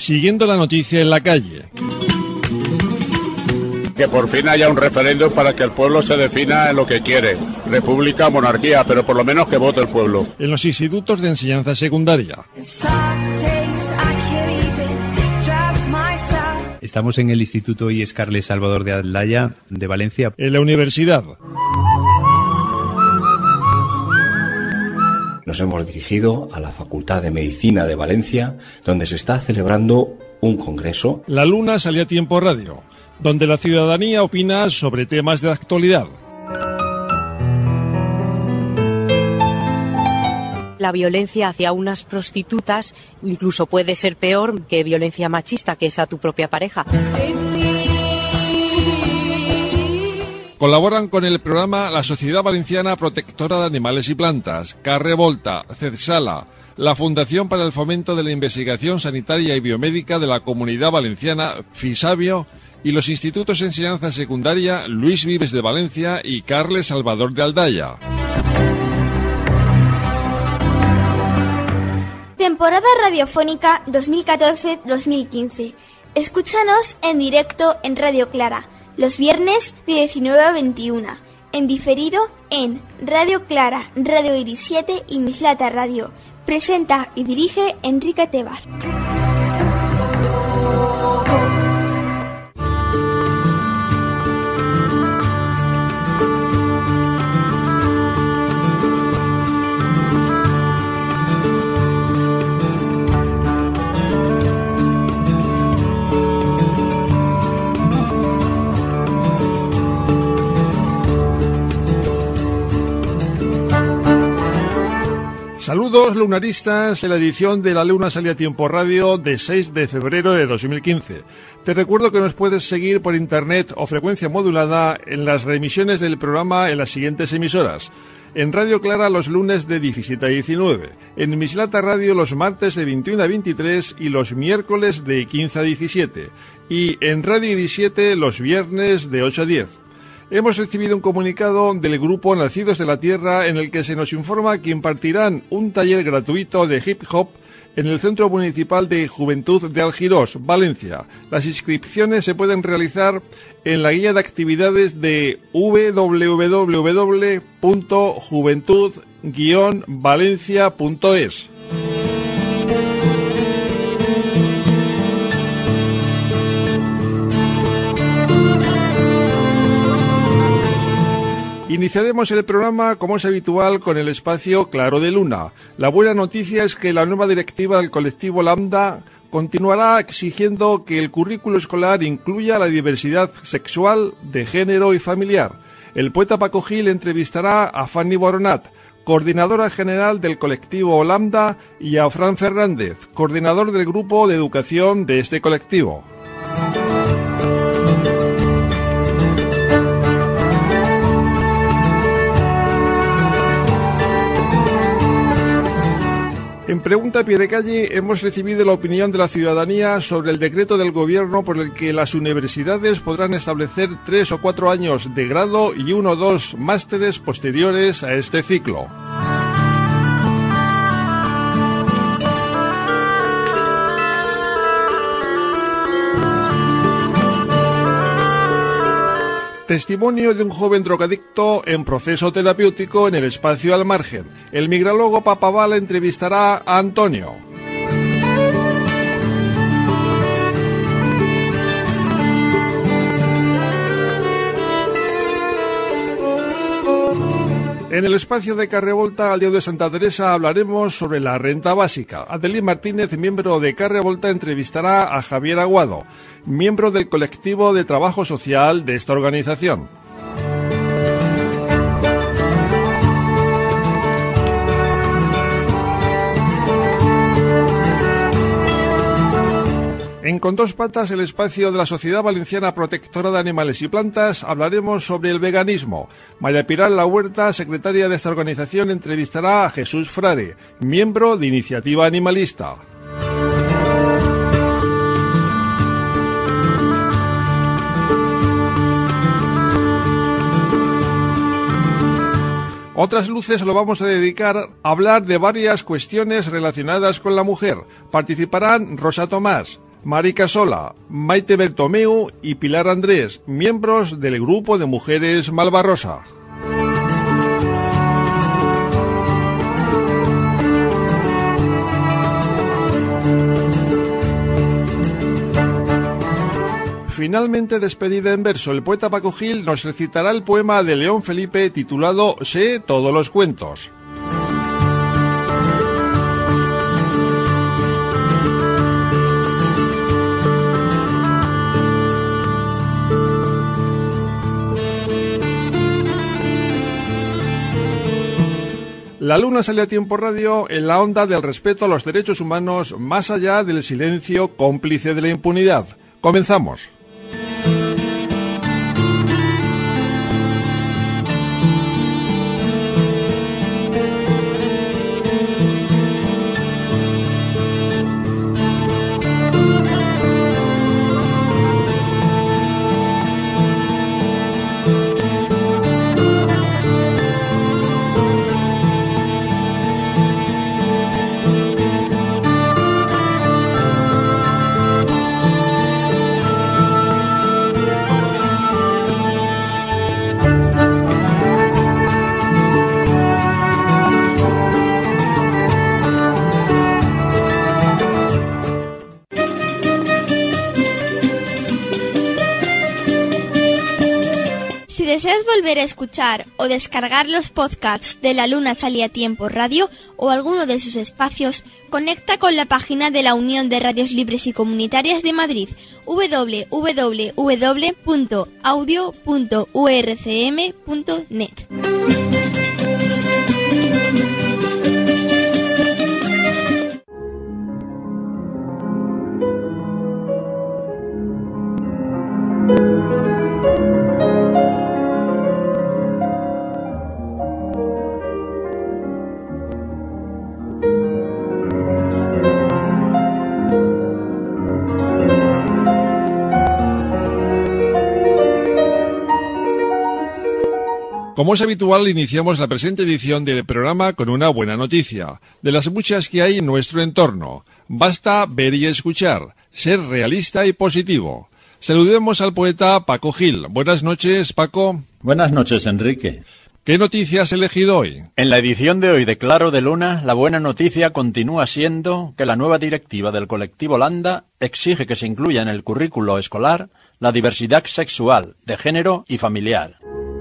Siguiendo la noticia en la calle. Que por fin haya un referéndum para que el pueblo se defina en lo que quiere. República o monarquía, pero por lo menos que vote el pueblo. En los institutos de enseñanza secundaria. Estamos en el Instituto I. Carles Salvador de Aldaya, de Valencia. En la universidad. Nos hemos dirigido a la Facultad de Medicina de Valencia, donde se está celebrando un congreso. La Luna sale a tiempo radio, donde la ciudadanía opina sobre temas de actualidad. La violencia hacia unas prostitutas incluso puede ser peor que violencia machista, que es a tu propia pareja. Colaboran con el programa la Sociedad Valenciana Protectora de Animales y Plantas, Carrevolta, CEDSALA, la Fundación para el Fomento de la Investigación Sanitaria y Biomédica de la Comunidad Valenciana, FISABIO, y los institutos de enseñanza secundaria Luis Vives de Valencia y Carles Salvador de Aldaya. Temporada radiofónica 2014-2015. Escúchanos en directo en Radio Clara, los viernes de 19 a 21. En diferido en Radio Clara, Radio Iris 7 y Mislata Radio. Presenta y dirige Enrique Tebar. Saludos lunaristas en la edición de La Luna Sale a Tiempo Radio de 6 de febrero de 2015. Te recuerdo que nos puedes seguir por internet o frecuencia modulada en las reemisiones del programa en las siguientes emisoras. En Radio Clara los lunes de 17 a 19, en Mislata Radio los martes de 21 a 23 y los miércoles de 15 a 17, y en Radio Iris 7 los viernes de 8 a 10. Hemos recibido un comunicado del grupo Nacidos de la Tierra en el que se nos informa que impartirán un taller gratuito de hip hop en el Centro Municipal de Juventud de Algirós, Valencia. Las inscripciones se pueden realizar en la guía de actividades de www.juventud-valencia.es. Iniciaremos el programa, como es habitual, con el espacio Claro de Luna. La buena noticia es que la nueva directiva del colectivo Lambda continuará exigiendo que el currículo escolar incluya la diversidad sexual, de género y familiar. El poeta Paco Gil entrevistará a Fanny Boronat, coordinadora general del colectivo Lambda, y a Fran Fernández, coordinador del grupo de educación de este colectivo. En Pregunta a Pie de Calle hemos recibido la opinión de la ciudadanía sobre el decreto del Gobierno por el que las universidades podrán establecer 3 o 4 años de grado y 1 o 2 másteres posteriores a este ciclo. Testimonio de un joven drogadicto en proceso terapéutico en el espacio Al Margen. El migrólogo Papaval entrevistará a Antonio. En el espacio de Carrevolta al Día de Santa Teresa hablaremos sobre la renta básica. Adelín Martínez, miembro de Carrevolta, entrevistará a Javier Aguado, miembro del colectivo de trabajo social de esta organización. En Con Dos Patas, el espacio de la Sociedad Valenciana Protectora de Animales y Plantas, hablaremos sobre el veganismo. María Pilar La Huerta, secretaria de esta organización, entrevistará a Jesús Frare, miembro de Iniciativa Animalista. Otras luces lo vamos a dedicar a hablar de varias cuestiones relacionadas con la mujer. Participarán Rosa Tomás, Marica Sola, Maite Bertomeu y Pilar Andrés, miembros del grupo de mujeres Malvarrosa. Finalmente despedida en verso, el poeta Paco Gil nos recitará el poema de León Felipe titulado Sé todos los cuentos. La Luna sale a Tiempo Radio en la onda del respeto a los derechos humanos más allá del silencio cómplice de la impunidad. Comenzamos. Si deseas volver a escuchar o descargar los podcasts de La Luna Sale a Tiempo Radio o alguno de sus espacios, conecta con la página de la Unión de Radios Libres y Comunitarias de Madrid, www.audio.urcm.net. Como es habitual, iniciamos la presente edición del programa con una buena noticia, de las muchas que hay en nuestro entorno. Basta ver y escuchar, ser realista y positivo. Saludemos al poeta Paco Gil. Buenas noches, Paco. Buenas noches, Enrique. ¿Qué noticia has elegido hoy? En la edición de hoy de Claro de Luna, la buena noticia continúa siendo que la nueva directiva del colectivo Landa exige que se incluya en el currículo escolar la diversidad sexual, de género y familiar.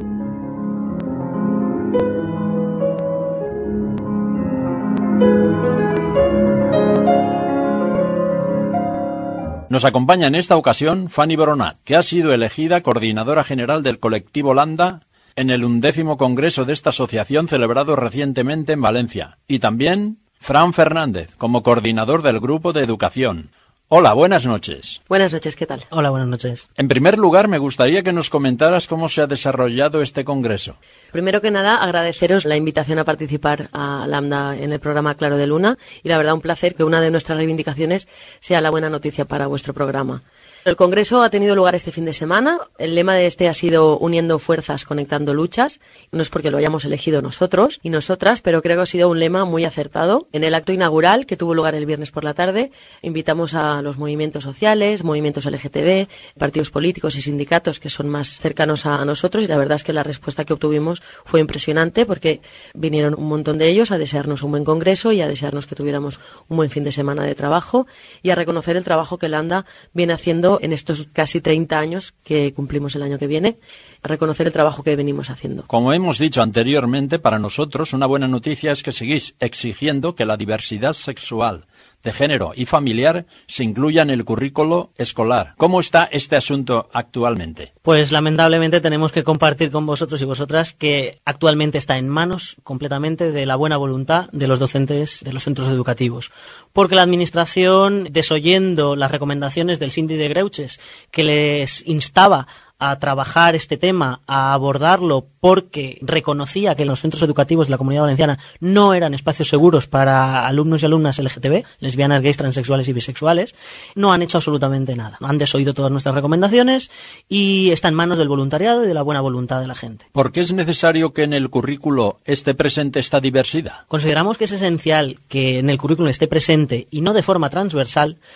Nos acompaña en esta ocasión Fanny Boronat, que ha sido elegida coordinadora general del colectivo Landa en el 11º Congreso de esta asociación celebrado recientemente en Valencia, y también Fran Fernández, como coordinador del grupo de educación. Hola, buenas noches. Buenas noches, ¿qué tal? Hola, buenas noches. En primer lugar, me gustaría que nos comentaras cómo se ha desarrollado este congreso. Primero que nada, agradeceros la invitación a participar a Lambda en el programa Claro de Luna, y la verdad un placer que una de nuestras reivindicaciones sea la buena noticia para vuestro programa. El congreso ha tenido lugar este fin de semana. El lema de este ha sido Uniendo fuerzas, conectando luchas. No es porque lo hayamos elegido nosotros y nosotras, pero creo que ha sido un lema muy acertado. En el acto inaugural, que tuvo lugar el viernes por la tarde, invitamos a los movimientos sociales, movimientos LGTB, partidos políticos y sindicatos que son más cercanos a nosotros, y la verdad es que la respuesta que obtuvimos fue impresionante, porque vinieron un montón de ellos a desearnos un buen congreso y a desearnos que tuviéramos un buen fin de semana de trabajo y a reconocer el trabajo que Landa viene haciendo en estos casi 30 años que cumplimos el año que viene, a reconocer el trabajo que venimos haciendo. Como hemos dicho anteriormente, para nosotros una buena noticia es que seguís exigiendo que la diversidad sexual, de género y familiar se incluya en el currículo escolar. ¿Cómo está este asunto actualmente? Pues lamentablemente tenemos que compartir con vosotros y vosotras que actualmente está en manos completamente de la buena voluntad de los docentes de los centros educativos. Porque la administración, desoyendo las recomendaciones del Síndic de Greuges, que les instaba a trabajar este tema, a abordarlo, porque reconocía que los centros educativos de la Comunidad Valenciana no eran espacios seguros para alumnos y alumnas LGTB, lesbianas, gays, transexuales y bisexuales, no han hecho absolutamente nada. Han desoído todas nuestras recomendaciones y está en manos del voluntariado y de la buena voluntad de la gente. ¿Por qué es necesario que en el currículo esté presente esta diversidad? Consideramos que es esencial que en el currículo esté presente, y no de forma transversal,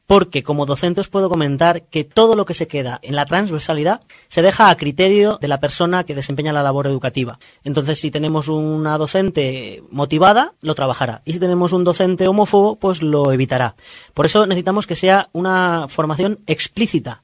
porque como docente os puedo comentar que todo lo que se queda en la transversalidad se deja a criterio de la persona que desempeña la labor educativa. Entonces, si tenemos una docente motivada, lo trabajará, y si tenemos un docente homófobo, pues lo evitará. Por eso necesitamos que sea una formación explícita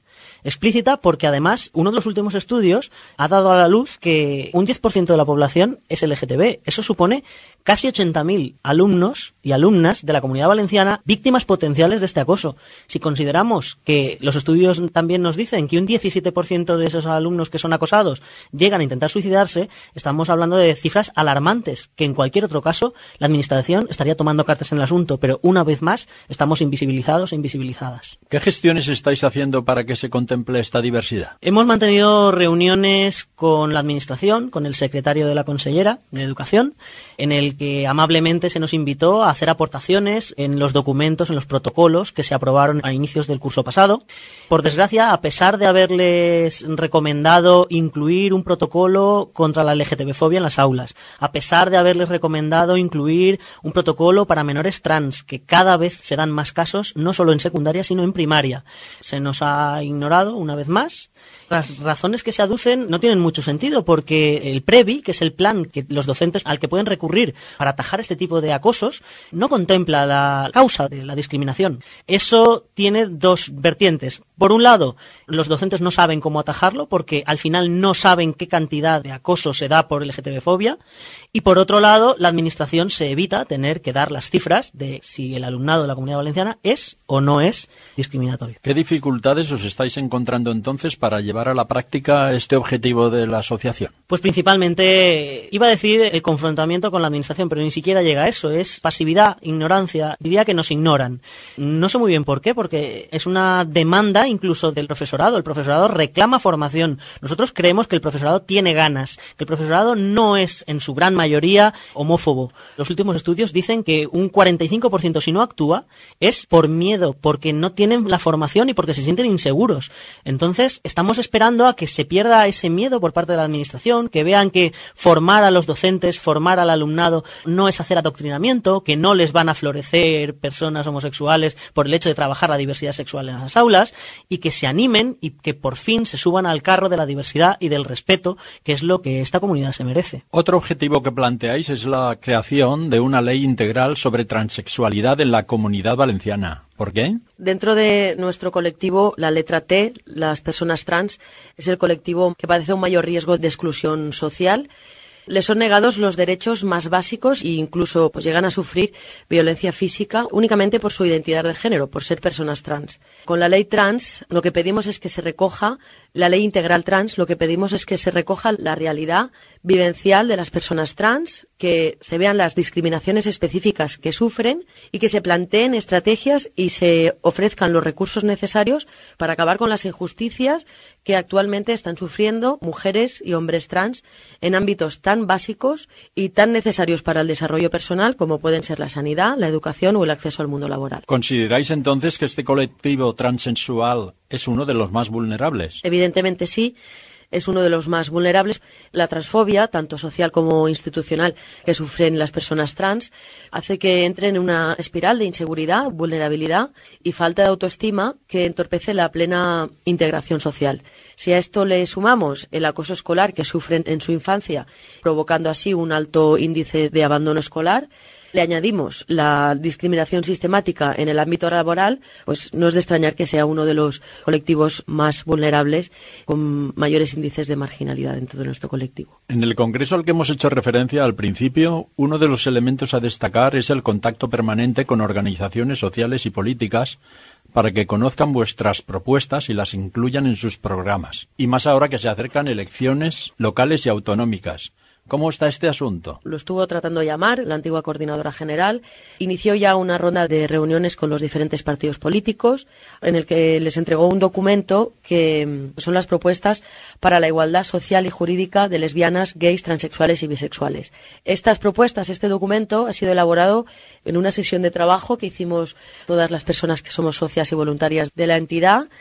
porque además uno de los últimos estudios ha dado a la luz que un 10% de la población es LGTB. Eso supone casi 80.000 alumnos y alumnas de la Comunidad Valenciana víctimas potenciales de este acoso. Si consideramos que los estudios también nos dicen que un 17% de esos alumnos que son acosados llegan a intentar suicidarse, estamos hablando de cifras alarmantes, que en cualquier otro caso la Administración estaría tomando cartas en el asunto, pero una vez más estamos invisibilizados e invisibilizadas. ¿Qué gestiones estáis haciendo para que se contemple esta diversidad? Hemos mantenido reuniones con la Administración, con el secretario de la Consellera de Educación, en el que amablemente se nos invitó a hacer aportaciones en los documentos, en los protocolos que se aprobaron a inicios del curso pasado. Por desgracia, a pesar de haberles recomendado incluir un protocolo contra la LGTB-fobia en las aulas, a pesar de haberles recomendado incluir un protocolo para menores trans, que cada vez se dan más casos, no solo en secundaria, sino en primaria, se nos ha ignorado una vez más. Las razones que se aducen no tienen mucho sentido, porque el PREVI, que es el plan que los docentes al que pueden recurrir para atajar este tipo de acosos, no contempla la causa de la discriminación. Eso tiene dos vertientes. Por un lado, los docentes no saben cómo atajarlo, porque al final no saben qué cantidad de acoso se da por LGTB-fobia. Y por otro lado, la Administración se evita tener que dar las cifras de si el alumnado de la Comunidad Valenciana es o no es discriminatorio. ¿Qué dificultades os estáis encontrando entonces para llevar a la práctica este objetivo de la asociación? Pues principalmente, iba a decir el confrontamiento con la Administración, pero ni siquiera llega a eso. Es pasividad, ignorancia. Diría que nos ignoran. No sé muy bien por qué, porque es una demanda incluso del profesorado. El profesorado reclama formación. Nosotros creemos que el profesorado tiene ganas, que el profesorado no es en su gran mayoría homófobo. Los últimos estudios dicen que un 45%, si no actúa, es por miedo, porque no tienen la formación y porque se sienten inseguros. Entonces, estamos esperando a que se pierda ese miedo por parte de la Administración, que vean que formar a los docentes, formar al alumnado no es hacer adoctrinamiento, que no les van a florecer personas homosexuales por el hecho de trabajar la diversidad sexual en las aulas, y que se animen y que por fin se suban al carro de la diversidad y del respeto, que es lo que esta comunidad se merece. Otro objetivo que planteáis es la creación de una ley integral sobre transexualidad en la Comunidad Valenciana. ¿Por qué? Dentro de nuestro colectivo, la letra T, las personas trans, es el colectivo que padece un mayor riesgo de exclusión social. Les son negados los derechos más básicos e incluso pues llegan a sufrir violencia física únicamente por su identidad de género, por ser personas trans. Con la ley trans lo que pedimos es que se recoja, la ley integral trans, lo que pedimos es que se recoja la realidad vivencial de las personas trans, que se vean las discriminaciones específicas que sufren y que se planteen estrategias y se ofrezcan los recursos necesarios para acabar con las injusticias que actualmente están sufriendo mujeres y hombres trans en ámbitos tan básicos y tan necesarios para el desarrollo personal como pueden ser la sanidad, la educación o el acceso al mundo laboral. ¿Consideráis entonces que este colectivo transexual es uno de los más vulnerables? Evidentemente sí. Es uno de los más vulnerables. La transfobia, tanto social como institucional, que sufren las personas trans, hace que entren en una espiral de inseguridad, vulnerabilidad y falta de autoestima que entorpece la plena integración social. Si a esto le sumamos el acoso escolar que sufren en su infancia, provocando así un alto índice de abandono escolar, le añadimos la discriminación sistemática en el ámbito laboral, pues no es de extrañar que sea uno de los colectivos más vulnerables con mayores índices de marginalidad dentro de nuestro colectivo. En el congreso al que hemos hecho referencia al principio, uno de los elementos a destacar es el contacto permanente con organizaciones sociales y políticas para que conozcan vuestras propuestas y las incluyan en sus programas. Y más ahora que se acercan elecciones locales y autonómicas. ¿Cómo está este asunto? Lo estuvo tratando de llamar la antigua coordinadora general. Inició ya una ronda de reuniones con los diferentes partidos políticos en el que les entregó un documento que son las propuestas para la igualdad social y jurídica de lesbianas, gays, transexuales y bisexuales. Estas propuestas, este documento, ha sido elaborado en una sesión de trabajo que hicimos todas las personas que somos socias y voluntarias de la entidad,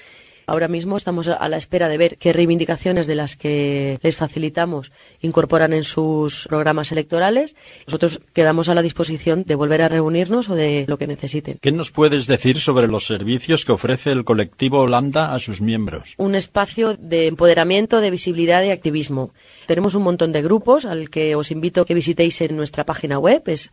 Ahora mismo estamos a la espera de ver qué reivindicaciones de las que les facilitamos incorporan en sus programas electorales. Nosotros quedamos a la disposición de volver a reunirnos o de lo que necesiten. ¿Qué nos puedes decir sobre los servicios que ofrece el colectivo Lambda a sus miembros? Un espacio de empoderamiento, de visibilidad y activismo. Tenemos un montón de grupos al que os invito a que visitéis en nuestra página web, es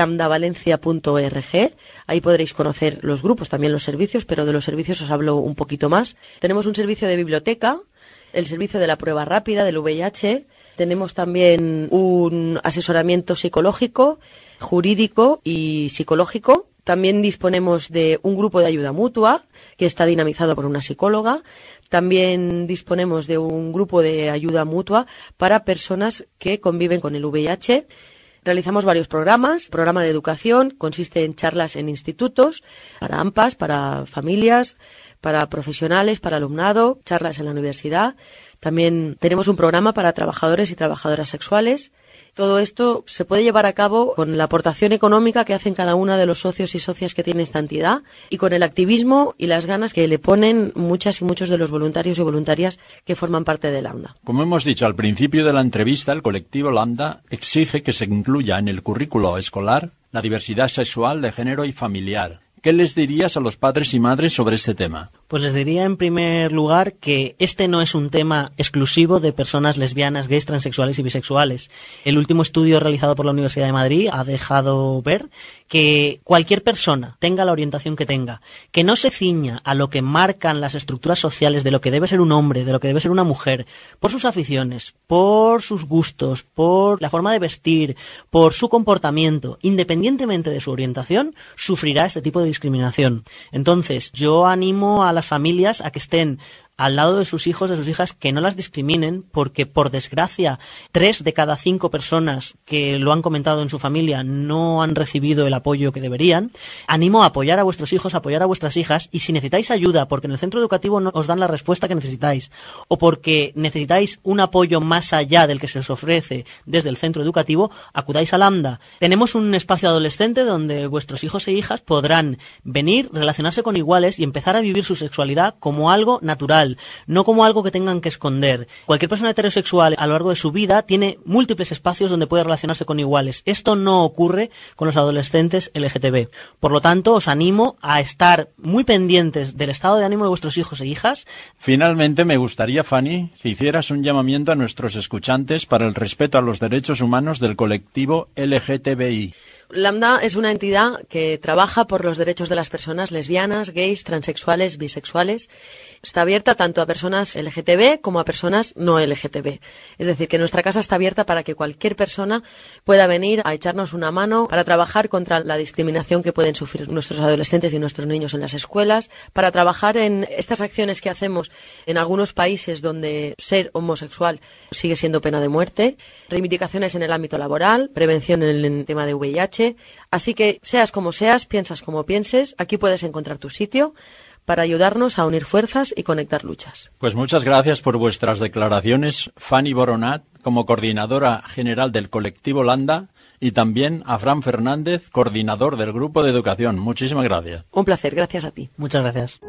lambdavalencia.org. Ahí podréis conocer los grupos, también los servicios, pero de los servicios os hablo un poquito más. Tenemos un servicio de biblioteca, el servicio de la prueba rápida del VIH. Tenemos también un asesoramiento psicológico, jurídico y psicológico. También disponemos de un grupo de ayuda mutua que está dinamizado por una psicóloga. También disponemos de un grupo de ayuda mutua para personas que conviven con el VIH. Realizamos varios programas. Programa de educación consiste en charlas en institutos, para AMPAs, para familias, para profesionales, para alumnado, charlas en la universidad. También tenemos un programa para trabajadores y trabajadoras sexuales. Todo esto se puede llevar a cabo con la aportación económica que hacen cada uno de los socios y socias que tiene esta entidad y con el activismo y las ganas que le ponen muchas y muchos de los voluntarios y voluntarias que forman parte de Lambda. Como hemos dicho al principio de la entrevista, el colectivo Lambda exige que se incluya en el currículo escolar la diversidad sexual, de género y familiar. ¿Qué les dirías a los padres y madres sobre este tema? Pues les diría en primer lugar que este no es un tema exclusivo de personas lesbianas, gays, transexuales y bisexuales. El último estudio realizado por la Universidad de Madrid ha dejado ver que cualquier persona, tenga la orientación que tenga, que no se ciña a lo que marcan las estructuras sociales de lo que debe ser un hombre, de lo que debe ser una mujer, por sus aficiones, por sus gustos, por la forma de vestir, por su comportamiento, independientemente de su orientación, sufrirá este tipo de discriminación. Entonces, yo animo a las familias a que estén al lado de sus hijos, de sus hijas, que no las discriminen, porque por desgracia 3 de cada 5 personas que lo han comentado en su familia no han recibido el apoyo que deberían. Animo a apoyar a vuestros hijos, a apoyar a vuestras hijas, y si necesitáis ayuda porque en el centro educativo no os dan la respuesta que necesitáis, o porque necesitáis un apoyo más allá del que se os ofrece desde el centro educativo, acudáis a Lambda. Tenemos un espacio adolescente donde vuestros hijos e hijas podrán venir, relacionarse con iguales y empezar a vivir su sexualidad como algo natural, no como algo que tengan que esconder. Cualquier persona heterosexual a lo largo de su vida tiene múltiples espacios donde puede relacionarse con iguales. Esto no ocurre con los adolescentes LGTB. Por lo tanto, os animo a estar muy pendientes del estado de ánimo de vuestros hijos e hijas. Finalmente, me gustaría, Fanny, que hicieras un llamamiento a nuestros escuchantes para el respeto a los derechos humanos del colectivo LGTBI. Lambda es una entidad que trabaja por los derechos de las personas lesbianas, gays, transexuales, bisexuales. Está abierta tanto a personas LGTB como a personas no LGTB. Es decir, que nuestra casa está abierta para que cualquier persona pueda venir a echarnos una mano para trabajar contra la discriminación que pueden sufrir nuestros adolescentes y nuestros niños en las escuelas, para trabajar en estas acciones que hacemos en algunos países donde ser homosexual sigue siendo pena de muerte, reivindicaciones en el ámbito laboral, prevención en el tema de VIH. Así que, seas como seas, piensas como pienses, aquí puedes encontrar tu sitio para ayudarnos a unir fuerzas y conectar luchas. Pues muchas gracias por vuestras declaraciones, Fanny Boronat, como coordinadora general del colectivo Lambda, y también a Fran Fernández, coordinador del grupo de educación. Muchísimas gracias. Un placer, gracias a ti. Muchas gracias.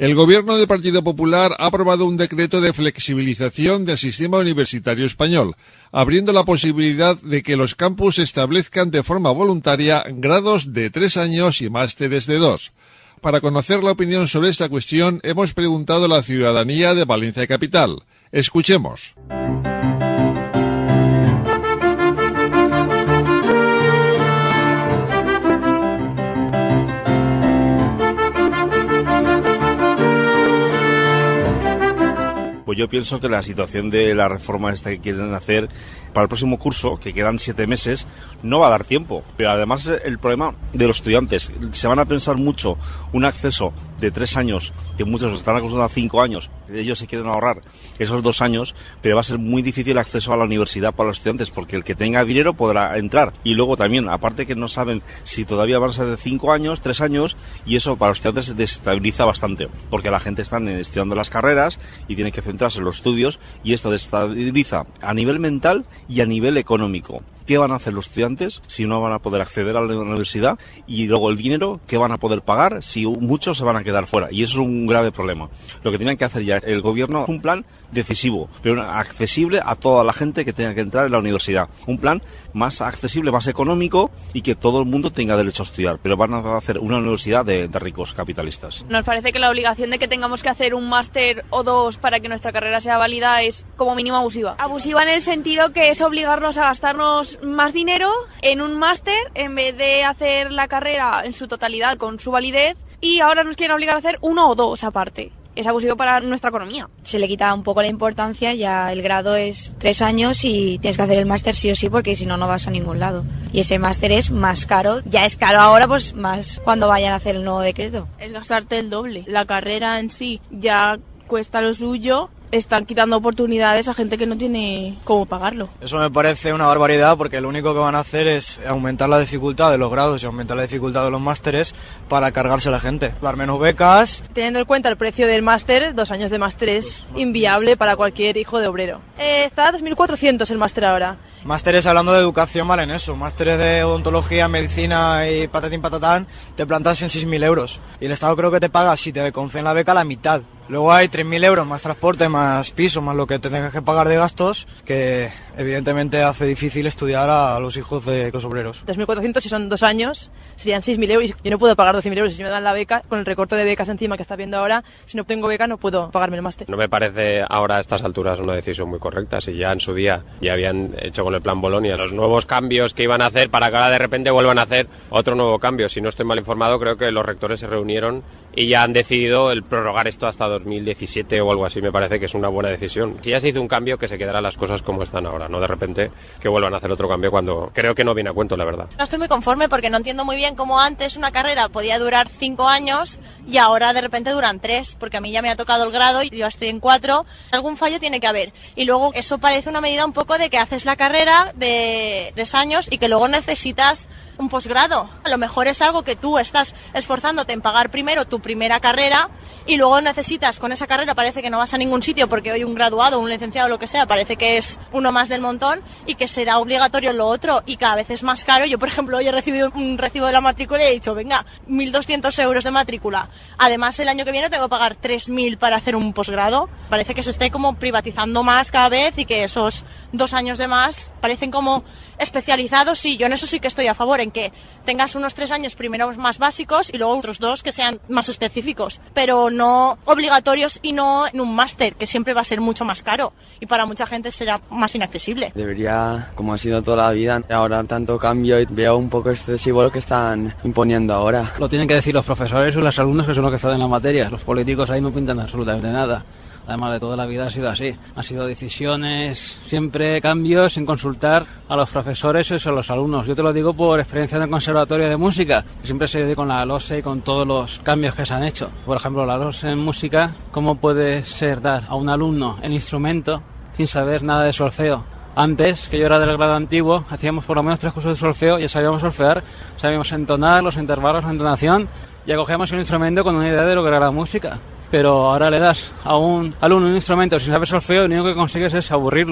El Gobierno del Partido Popular ha aprobado un decreto de flexibilización del sistema universitario español, abriendo la posibilidad de que los campus establezcan de forma voluntaria grados de 3 años y másteres de 2. Para conocer la opinión sobre esta cuestión, hemos preguntado a la ciudadanía de Valencia Capital. Escuchemos. Pues yo pienso que la situación de la reforma esta que quieren hacer para el próximo curso, que quedan 7 meses, no va a dar tiempo. Pero además el problema de los estudiantes, se van a pensar mucho un acceso de 3 años, que muchos están acostumbrados a 5 años, ellos se quieren ahorrar esos 2 años, pero va a ser muy difícil el acceso a la universidad para los estudiantes, porque el que tenga dinero podrá entrar. Y luego también, aparte que no saben si todavía van a ser de 5 años, 3 años, y eso para los estudiantes se desestabiliza bastante, porque la gente está estudiando las carreras y tiene que centrarse en los estudios, y esto desestabiliza a nivel mental y a nivel económico. ¿Qué van a hacer los estudiantes si no van a poder acceder a la universidad? Y luego el dinero, ¿qué van a poder pagar si muchos se van a quedar fuera? Y eso es un grave problema. Lo que tienen que hacer ya el gobierno es un plan decisivo, pero accesible a toda la gente que tenga que entrar en la universidad. Un plan más accesible, más económico y que todo el mundo tenga derecho a estudiar. Pero van a hacer una universidad de ricos capitalistas. Nos parece que la obligación de que tengamos que hacer un máster o 2 para que nuestra carrera sea válida es como mínimo abusiva. Abusiva en el sentido que es obligarnos a gastarnos más dinero en un máster en vez de hacer la carrera en su totalidad con su validez, y ahora nos quieren obligar a hacer 1 o 2 aparte. Es abusivo para nuestra economía. Se le quita un poco la importancia, ya el grado es 3 años y tienes que hacer el máster sí o sí, porque si no, no vas a ningún lado. Y ese máster es más caro, ya es caro ahora, pues más cuando vayan a hacer el nuevo decreto. Es gastarte el doble. La carrera en sí ya cuesta lo suyo, están quitando oportunidades a gente que no tiene cómo pagarlo. Eso me parece una barbaridad, porque lo único que van a hacer es aumentar la dificultad de los grados y aumentar la dificultad de los másteres para cargarse a la gente. Dar menos becas. Teniendo en cuenta el precio del máster, 2 años de máster es inviable para cualquier hijo de obrero. Está a 2.400 el máster ahora. Másteres, hablando de educación, valen eso. Másteres de odontología, medicina y patatín patatán, te plantas en 6.000 euros. Y el Estado creo que te paga, si te conceden la beca, la mitad. Luego hay 3.000 euros más transporte, más piso, más lo que te tengas que pagar de gastos, que evidentemente hace difícil estudiar a los hijos de los obreros. 2.400 si son 2 años, serían 6.000 euros. Yo no puedo pagar 12.000 euros si me dan la beca, con el recorte de becas encima que está viendo ahora. Si no tengo beca no puedo pagarme el máster. No me parece ahora a estas alturas una decisión muy correcta. Si ya en su día ya habían hecho con el plan Bolonia los nuevos cambios que iban a hacer para que ahora de repente vuelvan a hacer otro nuevo cambio. Si no estoy mal informado, creo que los rectores se reunieron y ya han decidido el prorrogar esto hasta 2017 o algo así. Me parece que es una buena decisión. Si ya se hizo un cambio, que se quedarán las cosas como están ahora, no de repente que vuelvan a hacer otro cambio cuando creo que no viene a cuento, la verdad. No estoy muy conforme porque no entiendo muy bien cómo antes una carrera podía durar 5 años y ahora de repente duran 3, porque a mí ya me ha tocado el grado y yo estoy en 4. Algún fallo tiene que haber. Y luego eso parece una medida un poco de que haces la carrera de 3 años y que luego necesitas un posgrado. A lo mejor es algo que tú estás esforzándote en pagar primero tu primera carrera y luego necesitas, con esa carrera parece que no vas a ningún sitio porque hoy un graduado, un licenciado, lo que sea, parece que es uno más del montón y que será obligatorio lo otro y cada vez es más caro. Yo, por ejemplo, hoy he recibido un recibo de la matrícula y he dicho, venga, 1.200 euros de matrícula. Además, el año que viene tengo que pagar 3.000 para hacer un posgrado. Parece que se esté como privatizando más cada vez y que esos 2 años de más parecen como especializados. Sí, yo en eso sí que estoy a favor, en que tengas unos 3 años primero más básicos y luego otros 2 que sean más específicos, pero no obligatorios y no en un máster, que siempre va a ser mucho más caro y para mucha gente será más inaccesible. Debería, como ha sido toda la vida, ahora tanto cambio y veo un poco excesivo lo que están imponiendo ahora. Lo tienen que decir los profesores o los alumnos, que son los que están en la materia. Los políticos ahí no pintan absolutamente nada. Además, de toda la vida ha sido así. Han sido decisiones, siempre cambios, sin consultar a los profesores o a los alumnos. Yo te lo digo por experiencia en el Conservatorio de Música, que siempre se dio con la LOSE y con todos los cambios que se han hecho. Por ejemplo, la LOSE en música, ¿cómo puede ser dar a un alumno el instrumento sin saber nada de solfeo? Antes, que yo era del grado antiguo, hacíamos por lo menos 3 cursos de solfeo, ya sabíamos solfear, sabíamos entonar, los intervalos, la entonación, y acogíamos un instrumento con una idea de lo que era la música. Pero ahora le das a un alumno un instrumento sin saber solfeo y lo único que consigues es aburrirlo.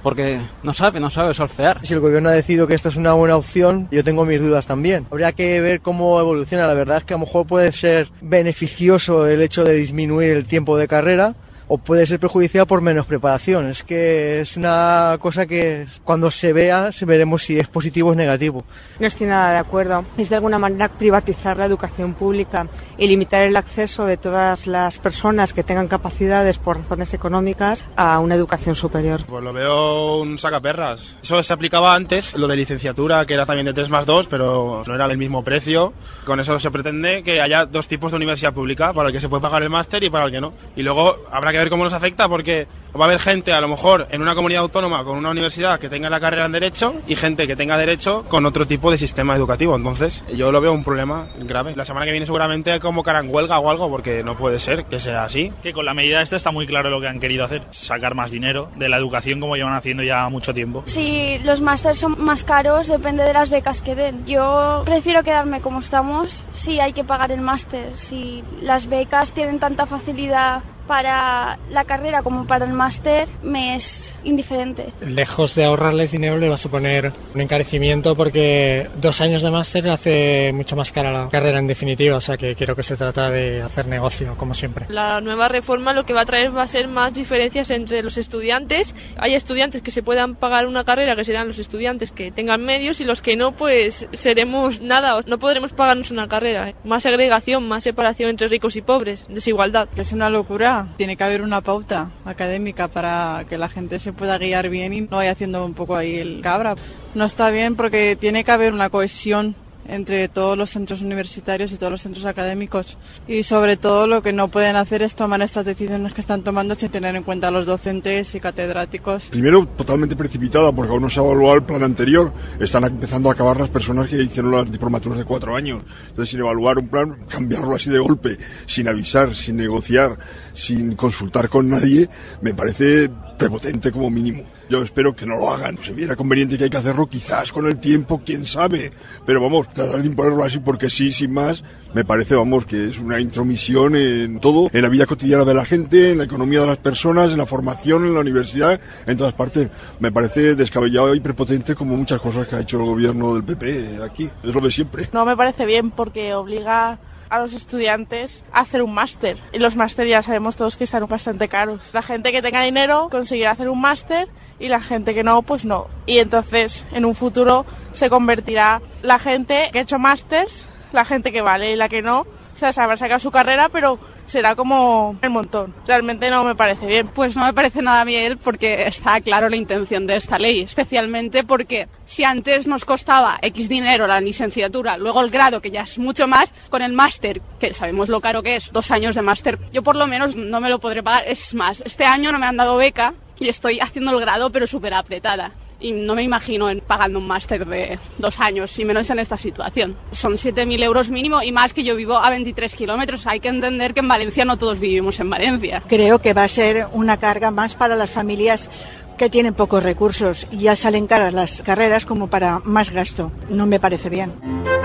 porque no sabe solfear. Si el gobierno ha decidido que esto es una buena opción, yo tengo mis dudas también. Habría que ver cómo evoluciona. La verdad es que a lo mejor puede ser beneficioso el hecho de disminuir el tiempo de carrera, o puede ser perjudicial por menos preparación. Es que es una cosa que cuando se vea, veremos si es positivo o es negativo. No estoy nada de acuerdo. Es de alguna manera privatizar la educación pública y limitar el acceso de todas las personas que tengan capacidades por razones económicas a una educación superior. Pues lo veo un sacaperras. Eso se aplicaba antes, lo de licenciatura, que era también de 3+2, pero no era del mismo precio. Con eso se pretende que haya dos tipos de universidad pública, para el que se puede pagar el máster y para el que no. Y luego habrá que ver cómo nos afecta, porque va a haber gente a lo mejor en una comunidad autónoma con una universidad que tenga la carrera en Derecho y gente que tenga Derecho con otro tipo de sistema educativo. Entonces yo lo veo un problema grave. La semana que viene seguramente convocarán huelga o algo, porque no puede ser que sea así. Que con la medida esta está muy claro lo que han querido hacer, sacar más dinero de la educación como llevan haciendo ya mucho tiempo. Si los másters son más caros, depende de las becas que den. Yo prefiero quedarme como estamos si hay que pagar el máster. Si las becas tienen tanta facilidad para la carrera como para el máster, me es indiferente. Lejos de ahorrarles dinero, le va a suponer un encarecimiento, porque 2 años de máster hace mucho más cara la carrera en definitiva, o sea que creo que se trata de hacer negocio, como siempre. La nueva reforma lo que va a traer va a ser más diferencias entre los estudiantes. Hay estudiantes que se puedan pagar una carrera, que serán los estudiantes que tengan medios, y los que no, pues seremos nada, no podremos pagarnos una carrera. Más segregación, más separación entre ricos y pobres, desigualdad. Es una locura. Tiene que haber una pauta académica para que la gente se pueda guiar bien y no vaya haciendo un poco ahí el cabra. No está bien, porque tiene que haber una cohesión entre todos los centros universitarios y todos los centros académicos, y sobre todo lo que no pueden hacer es tomar estas decisiones que están tomando sin tener en cuenta a los docentes y catedráticos. Primero, totalmente precipitada, porque aún no se ha evaluado el plan anterior. Están empezando a acabar las personas que hicieron las diplomaturas de 4 años. Entonces, sin evaluar un plan, cambiarlo así de golpe, sin avisar, sin negociar, sin consultar con nadie, me parece prepotente como mínimo. Yo espero que no lo hagan. Si viera conveniente que hay que hacerlo, quizás con el tiempo, quién sabe. Pero vamos, tratar de imponerlo así porque sí, sin más, me parece, vamos, que es una intromisión en todo, en la vida cotidiana de la gente, en la economía de las personas, en la formación, en la universidad, en todas partes. Me parece descabellado y prepotente, como muchas cosas que ha hecho el gobierno del PP aquí. Es lo de siempre. No me parece bien, porque obliga a los estudiantes a hacer un máster, y los máster ya sabemos todos que están bastante caros. La gente que tenga dinero conseguirá hacer un máster, y la gente que no, pues no. Y entonces en un futuro se convertirá la gente que ha hecho másters, la gente que vale, y la que no, o sea, sabrá sacar su carrera, pero será como el montón. Realmente no me parece bien. Pues no me parece nada bien, porque está claro la intención de esta ley, especialmente porque si antes nos costaba X dinero la licenciatura, luego el grado, que ya es mucho más, con el máster, que sabemos lo caro que es, 2 años de máster, yo por lo menos no me lo podré pagar. Es más, este año no me han dado beca y estoy haciendo el grado, pero súper apretada. Y no me imagino pagando un máster de 2 años, y menos en esta situación. Son 7.000 euros mínimo, y más que yo vivo a 23 kilómetros. Hay que entender que en Valencia no todos vivimos en Valencia. Creo que va a ser una carga más para las familias que tienen pocos recursos, y ya salen caras las carreras como para más gasto. No me parece bien.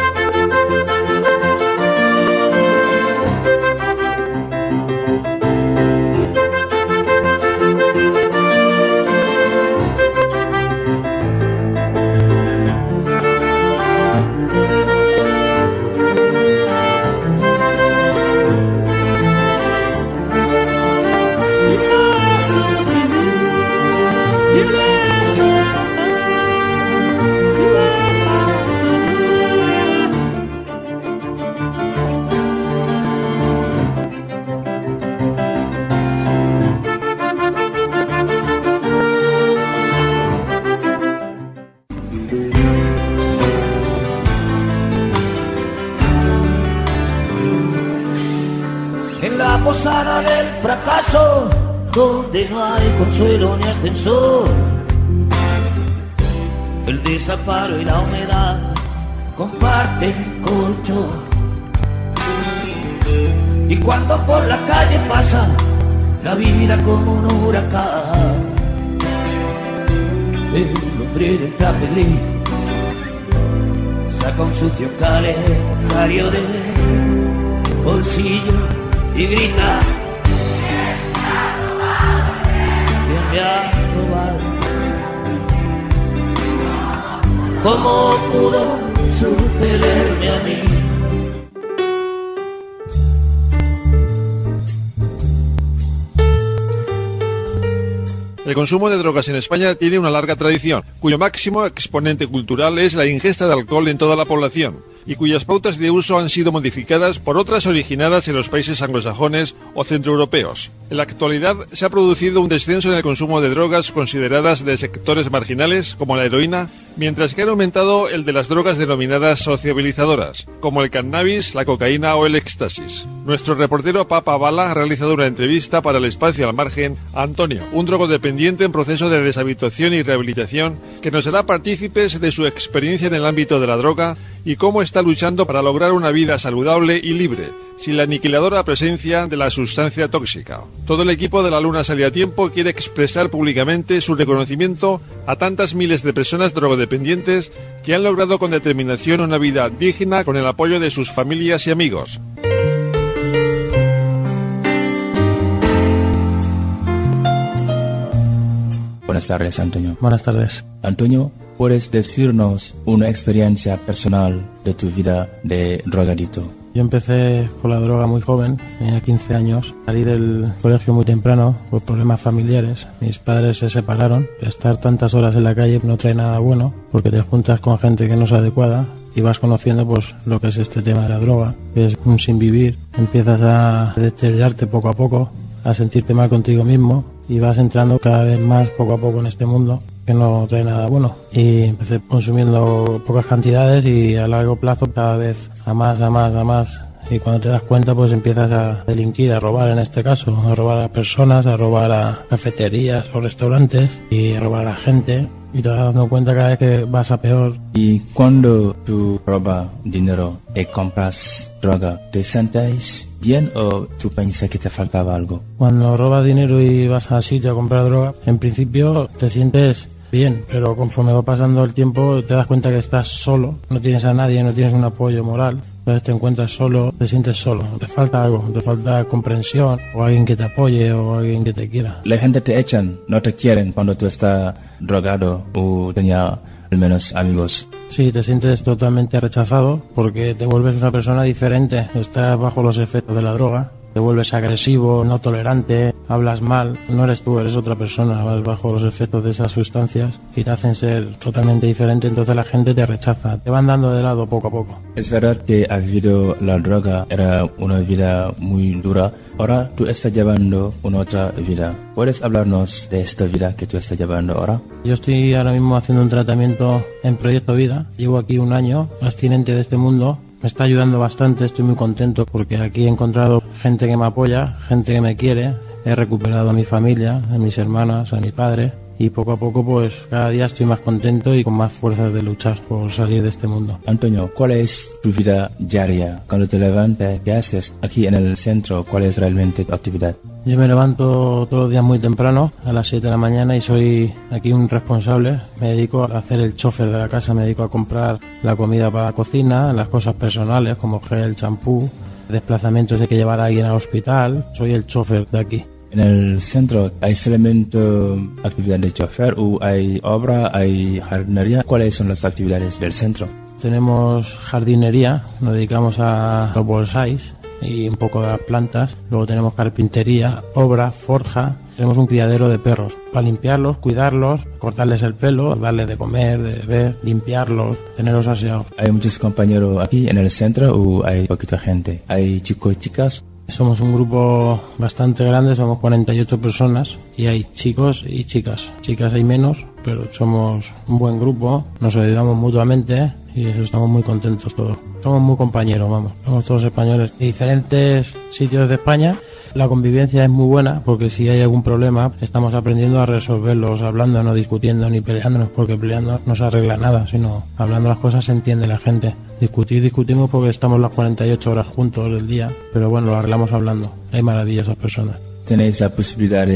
Posada del fracaso, donde no hay consuelo ni ascensor, el desamparo y la humedad comparten colchón. Y cuando por la calle pasa la vida como un huracán, el hombre del traje gris saca un sucio calendario de bolsillo y grita: ¿quién me ha robado ¿Cómo pudo sucederme a mí? El consumo de drogas en España tiene una larga tradición, cuyo máximo exponente cultural es la ingesta de alcohol en toda la población, y cuyas pautas de uso han sido modificadas por otras originadas en los países anglosajones o centroeuropeos. En la actualidad se ha producido un descenso en el consumo de drogas consideradas de sectores marginales, como la heroína, mientras que ha aumentado el de las drogas denominadas sociabilizadoras, como el cannabis, la cocaína o el éxtasis. Nuestro reportero Papa Bala ha realizado una entrevista para el Espacio al Margen a Antonio, un drogodependiente en proceso de deshabituación y rehabilitación, que nos hará partícipes de su experiencia en el ámbito de la droga y cómo está luchando para lograr una vida saludable y libre, sin la aniquiladora presencia de la sustancia tóxica. Todo el equipo de La Luna Sale a Tiempo quiere expresar públicamente su reconocimiento a tantas miles de personas drogodependientes que han logrado con determinación una vida digna con el apoyo de sus familias y amigos. Buenas tardes, Antonio. Buenas tardes. Antonio, ¿puedes decirnos una experiencia personal de tu vida de drogadicto? Yo empecé con la droga muy joven, tenía 15 años. Salí del colegio muy temprano por problemas familiares. Mis padres se separaron. Estar tantas horas en la calle no trae nada bueno, porque te juntas con gente que no es adecuada y vas conociendo pues lo que es este tema de la droga, que es un sinvivir. Empiezas a deteriorarte poco a poco, a sentirte mal contigo mismo y vas entrando cada vez más poco a poco en este mundo que no trae nada bueno. Y empecé consumiendo pocas cantidades y a largo plazo cada vez a más. Y cuando te das cuenta pues empiezas a delinquir, a robar en este caso, a robar a personas, a robar a cafeterías o restaurantes y a robar a la gente. Y te vas dando cuenta cada vez que vas a peor. Y cuando tú robas dinero y compras droga, ¿te sientes bien o tú piensas que te faltaba algo? Cuando robas dinero y vas a sitio a comprar droga, en principio te sientes bien, pero conforme va pasando el tiempo te das cuenta que estás solo, no tienes a nadie, no tienes un apoyo moral. Entonces te encuentras solo, te sientes solo, te falta algo, te falta comprensión o alguien que te apoye o alguien que te quiera. La gente te echan, no te quieren cuando tú estás drogado o tenía al menos amigos. Sí, te sientes totalmente rechazado porque te vuelves una persona diferente, estás bajo los efectos de la droga. Te vuelves agresivo, no tolerante, hablas mal, no eres tú, eres otra persona, vas bajo los efectos de esas sustancias y te hacen ser totalmente diferente, entonces la gente te rechaza, te van dando de lado poco a poco. Es verdad que ha vivido la droga, era una vida muy dura, ahora tú estás llevando una otra vida. ¿Puedes hablarnos de esta vida que tú estás llevando ahora? Yo estoy ahora mismo haciendo un tratamiento en Proyecto Vida, llevo aquí 1 año, abstinente de este mundo. Me está ayudando bastante, estoy muy contento porque aquí he encontrado gente que me apoya, gente que me quiere, he recuperado a mi familia, a mis hermanas, a mi padre y poco a poco pues cada día estoy más contento y con más fuerzas de luchar por salir de este mundo. Antonio, ¿cuál es tu vida diaria? Cuando te levantas, ¿qué haces aquí en el centro? ¿Cuál es realmente tu actividad? Yo me levanto todos los días muy temprano, a las 7 de la mañana y soy aquí un responsable. Me dedico a hacer el chofer de la casa, me dedico a comprar la comida para la cocina, las cosas personales como gel, champú, desplazamientos de que llevar a alguien al hospital. Soy el chofer de aquí. En el centro hay solamente actividad de chofer o hay obra, hay jardinería. ¿Cuáles son las actividades del centro? Tenemos jardinería, nos dedicamos a los bonsáis y un poco de las plantas. Luego tenemos carpintería, obra, forja. Tenemos un criadero de perros para limpiarlos, cuidarlos, cortarles el pelo, darles de comer, de beber, limpiarlos, tenerlos aseados. ¿Hay muchos compañeros aquí en el centro o hay poquita gente? ¿Hay chicos y chicas? Somos un grupo bastante grande, somos 48 personas y hay chicos y chicas. Chicas hay menos, pero somos un buen grupo, nos ayudamos mutuamente y eso estamos muy contentos todos. Somos muy compañeros, vamos, somos todos españoles. De diferentes sitios de España, la convivencia es muy buena porque si hay algún problema estamos aprendiendo a resolverlos hablando, no discutiendo ni peleándonos, porque peleando no se arregla nada, sino hablando las cosas se entiende la gente. Discutimos porque estamos las 48 horas juntos del día, pero bueno, lo arreglamos hablando. Hay maravillosas personas. ¿Tenéis la posibilidad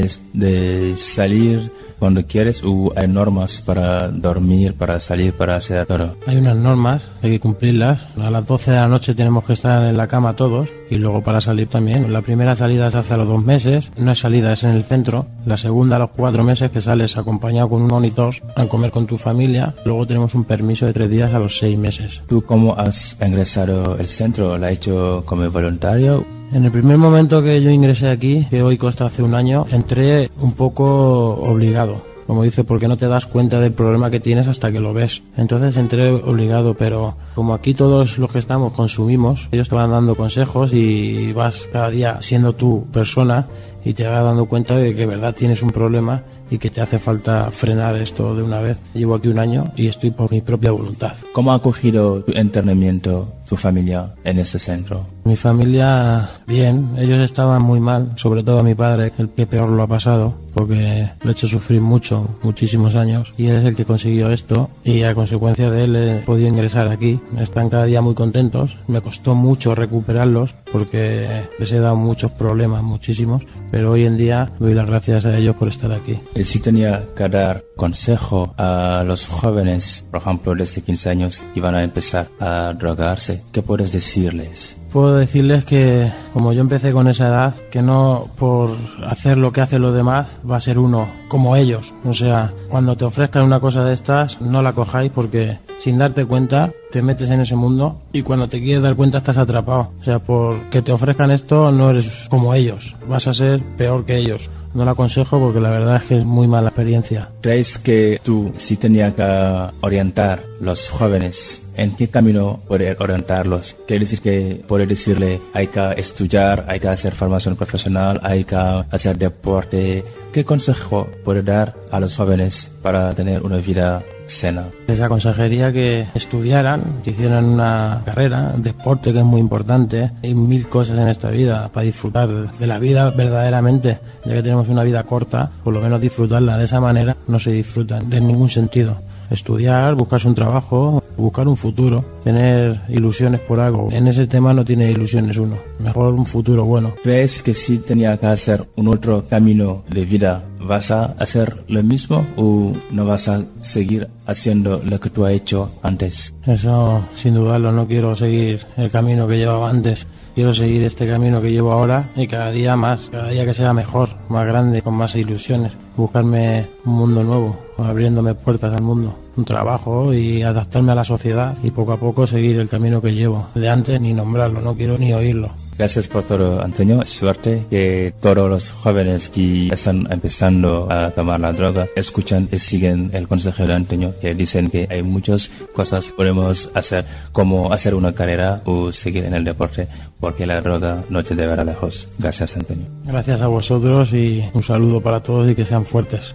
de salir cuando quieres o hay normas para dormir, para salir, para hacer todo? Hay unas normas, hay que cumplirlas. A las 12 de la noche tenemos que estar en la cama todos y luego para salir también. La primera salida se hace a los 2 meses, no es salida, es en el centro. La segunda a los 4 meses, que sales acompañado con un monitor a comer con tu familia. Luego tenemos un permiso de 3 días a los 6 meses. ¿Tú cómo has ingresado al centro? ¿Lo has hecho como voluntario? En el primer momento que yo ingresé aquí, que hoy consta hace un año, entré un poco obligado. Como dice, porque no te das cuenta del problema que tienes hasta que lo ves. Entonces entré obligado, pero como aquí todos los que estamos consumimos, ellos te van dando consejos y vas cada día siendo tu persona y te vas dando cuenta de que de verdad tienes un problema y que te hace falta frenar esto de una vez. Llevo aquí un año y estoy por mi propia voluntad. ¿Cómo ha acogido tu internamiento, tu familia, en ese centro? Mi familia, bien. Ellos estaban muy mal, sobre todo mi padre, el que peor lo ha pasado, porque lo he hecho sufrir mucho, muchísimos años, y él es el que consiguió esto, y a consecuencia de él he podido ingresar aquí. Están cada día muy contentos. Me costó mucho recuperarlos, porque les he dado muchos problemas, muchísimos, pero hoy en día doy las gracias a ellos por estar aquí. Si tenía que dar consejo a los jóvenes, por ejemplo, desde 15 años que van a empezar a drogarse, ¿qué puedes decirles? Puedo decirles que, como yo empecé con esa edad, que no por hacer lo que hacen los demás va a ser uno como ellos. O sea, cuando te ofrezcan una cosa de estas, no la cojáis porque sin darte cuenta te metes en ese mundo y cuando te quieres dar cuenta estás atrapado. O sea, porque te ofrezcan esto no eres como ellos, vas a ser peor que ellos. No lo aconsejo porque la verdad es que es muy mala experiencia. ¿Crees que tú sí tenías que orientar a los jóvenes? ¿En qué camino poder orientarlos? Quiere decir que poder decirle hay que estudiar, hay que hacer formación profesional, hay que hacer deporte. ¿Qué consejo puede dar a los jóvenes para tener una vida sana? Les aconsejaría que estudiaran, que hicieran una carrera, deporte, que es muy importante. Hay 1000 cosas en esta vida para disfrutar de la vida verdaderamente. Ya que tenemos una vida corta, por lo menos disfrutarla de esa manera no se disfruta de ningún sentido. Estudiar, buscarse un trabajo, buscar un futuro, tener ilusiones por algo. En ese tema no tiene ilusiones uno. Mejor un futuro bueno. ¿Crees que si tenía que hacer un otro camino de vida, vas a hacer lo mismo o no vas a seguir haciendo lo que tú has hecho antes? Eso, sin dudarlo, no quiero seguir el camino que llevaba antes. Quiero seguir este camino que llevo ahora y cada día más, cada día que sea mejor, más grande, con más ilusiones. Buscarme un mundo nuevo, abriéndome puertas al mundo, un trabajo y adaptarme a la sociedad y poco a poco seguir el camino que llevo. De antes ni nombrarlo, no quiero ni oírlo. Gracias por todo, Antonio. Suerte que todos los jóvenes que están empezando a tomar la droga escuchan y siguen el consejo de Antonio, que dicen que hay muchas cosas que podemos hacer, como hacer una carrera o seguir en el deporte, porque la droga no te llevará lejos. Gracias, Antonio. Gracias a vosotros y un saludo para todos y que sean fuertes.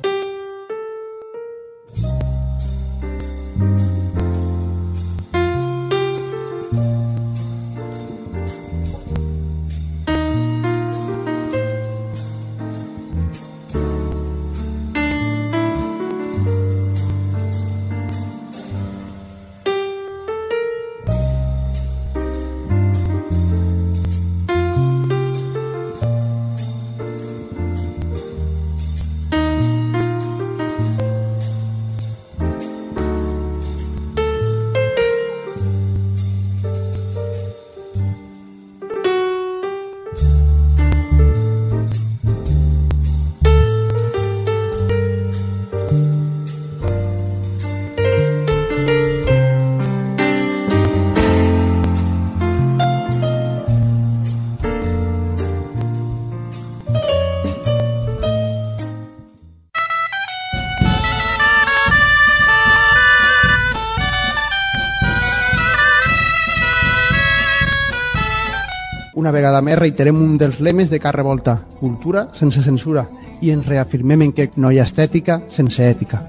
Una vegada més reiterem un dels lemes de Car Revolta: cultura sense censura, i ens reafirmem en que no hi ha estètica sense ètica.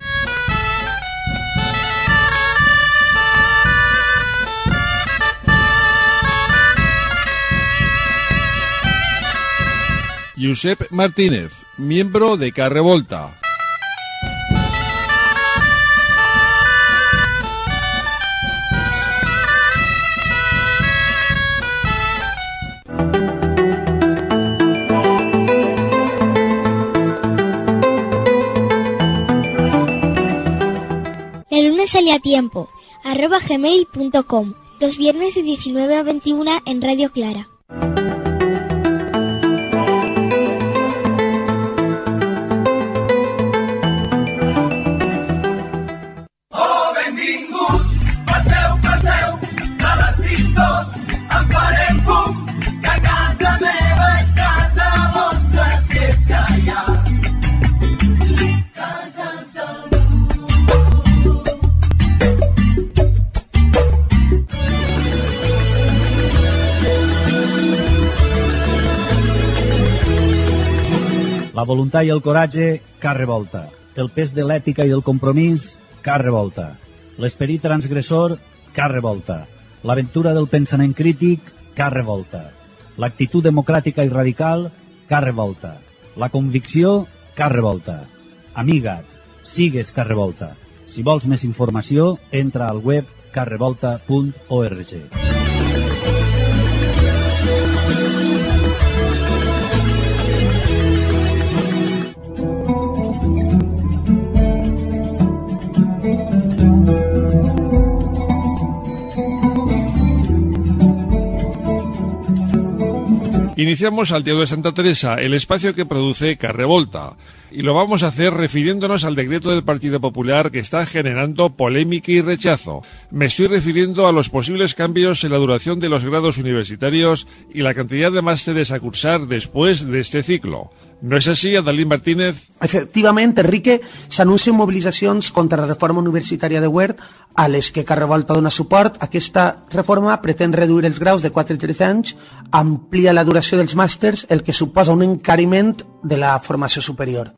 Josep Martínez, miembro de Car Revolta. mediatiempo @gmail.com, los viernes de 19 a 21 en Radio Clara. Oh, benvinguts, passeu, passeu, de les tristos en farem fum, que casa meva és casa vostra, si és que hi ha cases del La voluntat i el coratge, car revolta. El pes de l'ètica i del compromís, car revolta. L'esperit transgressor, car revolta. L'aventura del pensament crític, car revolta. L'actitud democràtica i radical, car revolta. La convicció, car revolta. Amiga't, sigues car revolta. Si vols més informació, entra al web carrevolta.org. Iniciamos Salteado de Santa Teresa, el espacio que produce Carrevolta, y lo vamos a hacer refiriéndonos al decreto del Partido Popular que está generando polémica y rechazo. Me estoy refiriendo a los posibles cambios en la duración de los grados universitarios y la cantidad de másteres a cursar después de este ciclo. ¿No és així, Adalín Martínez? Efectivament, Enrique, s'anuncien mobilitzacions contra la reforma universitària de Wert, a les que Carrevolta dona suport. Aquesta reforma pretén reduir els graus de 4 a 3 anys, amplia la duració dels màsters, el que suposa un encariment de la formació superior.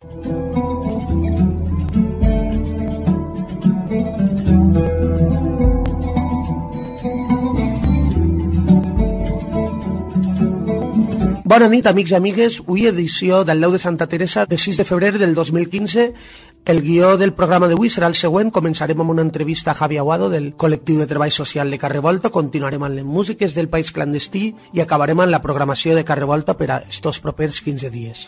Bona nit, amics i amigues. Avui edició del Lau de Santa Teresa de 6 de febrer del 2015. El guió del programa d'avui serà el següent. Començarem amb una entrevista a Javi Aguado del col·lectiu de treball social de Carrevolta, continuarem amb les músiques del País Clandestí i acabarem amb la programació de Carrevolta per a estos propers 15 dies.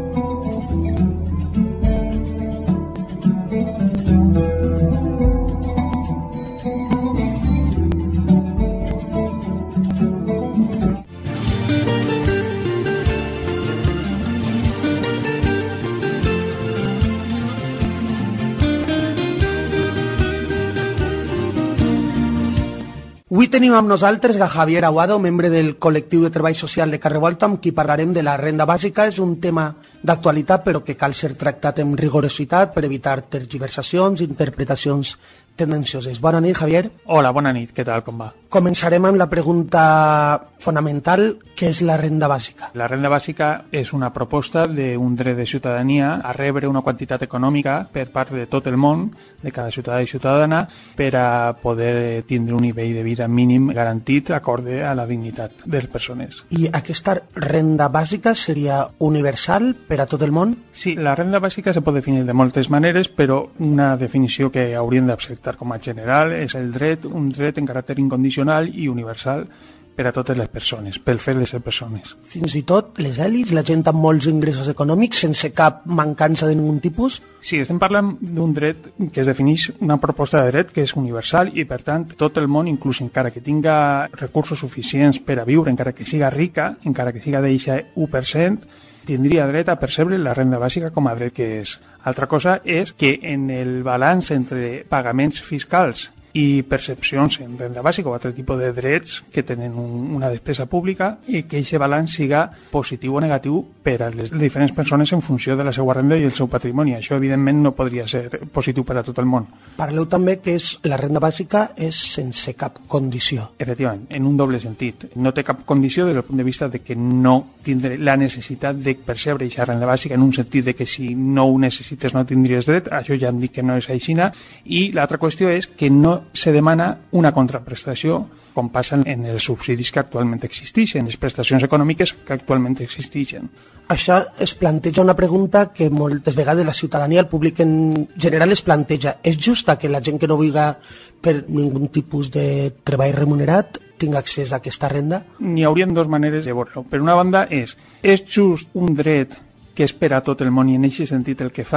Avui tenim amb nosaltres a Javier Aguado, membre del col·lectiu de treball social de Carrevolta, amb qui parlarem de la renda bàsica. És un tema d'actualitat, però que cal ser tractat amb rigorositat per evitar tergiversacions i interpretacions tendencioses. Bona nit, Javier. Hola, bona nit. Què tal, com va? Començarem amb la pregunta fonamental, què és la renda bàsica? La renda bàsica és una proposta d'un dret de ciutadania a rebre una quantitat econòmica per part de tot el món, de cada ciutadà i ciutadana, per a poder tindre un nivell de vida mínim garantit acorde a la dignitat de les persones. I aquesta renda bàsica seria universal per a tot el món? Sí, la renda bàsica se pot definir de moltes maneres, però una definició que hauríem d'acceptar com a general és el dret, un dret en caràcter incondicional i universal per a totes les persones, pel fet de ser persones. Fins i tot les èlits, la gent amb molts ingressos econòmics, sense cap mancança de ningun tipus? Sí, estem parlant d'un dret que es defineix una proposta de dret que és universal i, per tant, tot el món, inclús encara que tinga recursos suficients per a viure, encara que siga rica, encara que siga d'eixe 1%, tindria dret a percebre la renda bàsica com a dret que és. Altra cosa és que en el balanç entre pagaments fiscals i percepcions en renda bàsica o altre tipus de drets que tenen una despesa pública i que aquest balanç siga positiu o negatiu per a les diferents persones en funció de la seva renda i el seu patrimoni. Això, evidentment, no podria ser positiu per a tot el món. Parleu també que la renda bàsica és sense cap condició. Efectivament, en un doble sentit. No té cap condició des del punt de vista de que no tindré la necessitat de percebre aquesta renda bàsica, en un sentit de que si no ho necessites no tindries dret. Això ja em dic que no és així. I l'altra qüestió és que no se demana una contraprestació com passa en els subsidis que actualment existeixen, les prestacions econòmiques que actualment existeixen. Això es planteja una pregunta que moltes vegades la ciutadania, el públic en general es planteja. És justa que la gent que no vulgui per ningun tipus de treball remunerat tinga accés a aquesta renda? N'hi haurien dues maneres de veure-ho. Per una banda és just un dret que és per a tot el món i en aquest sentit el que fa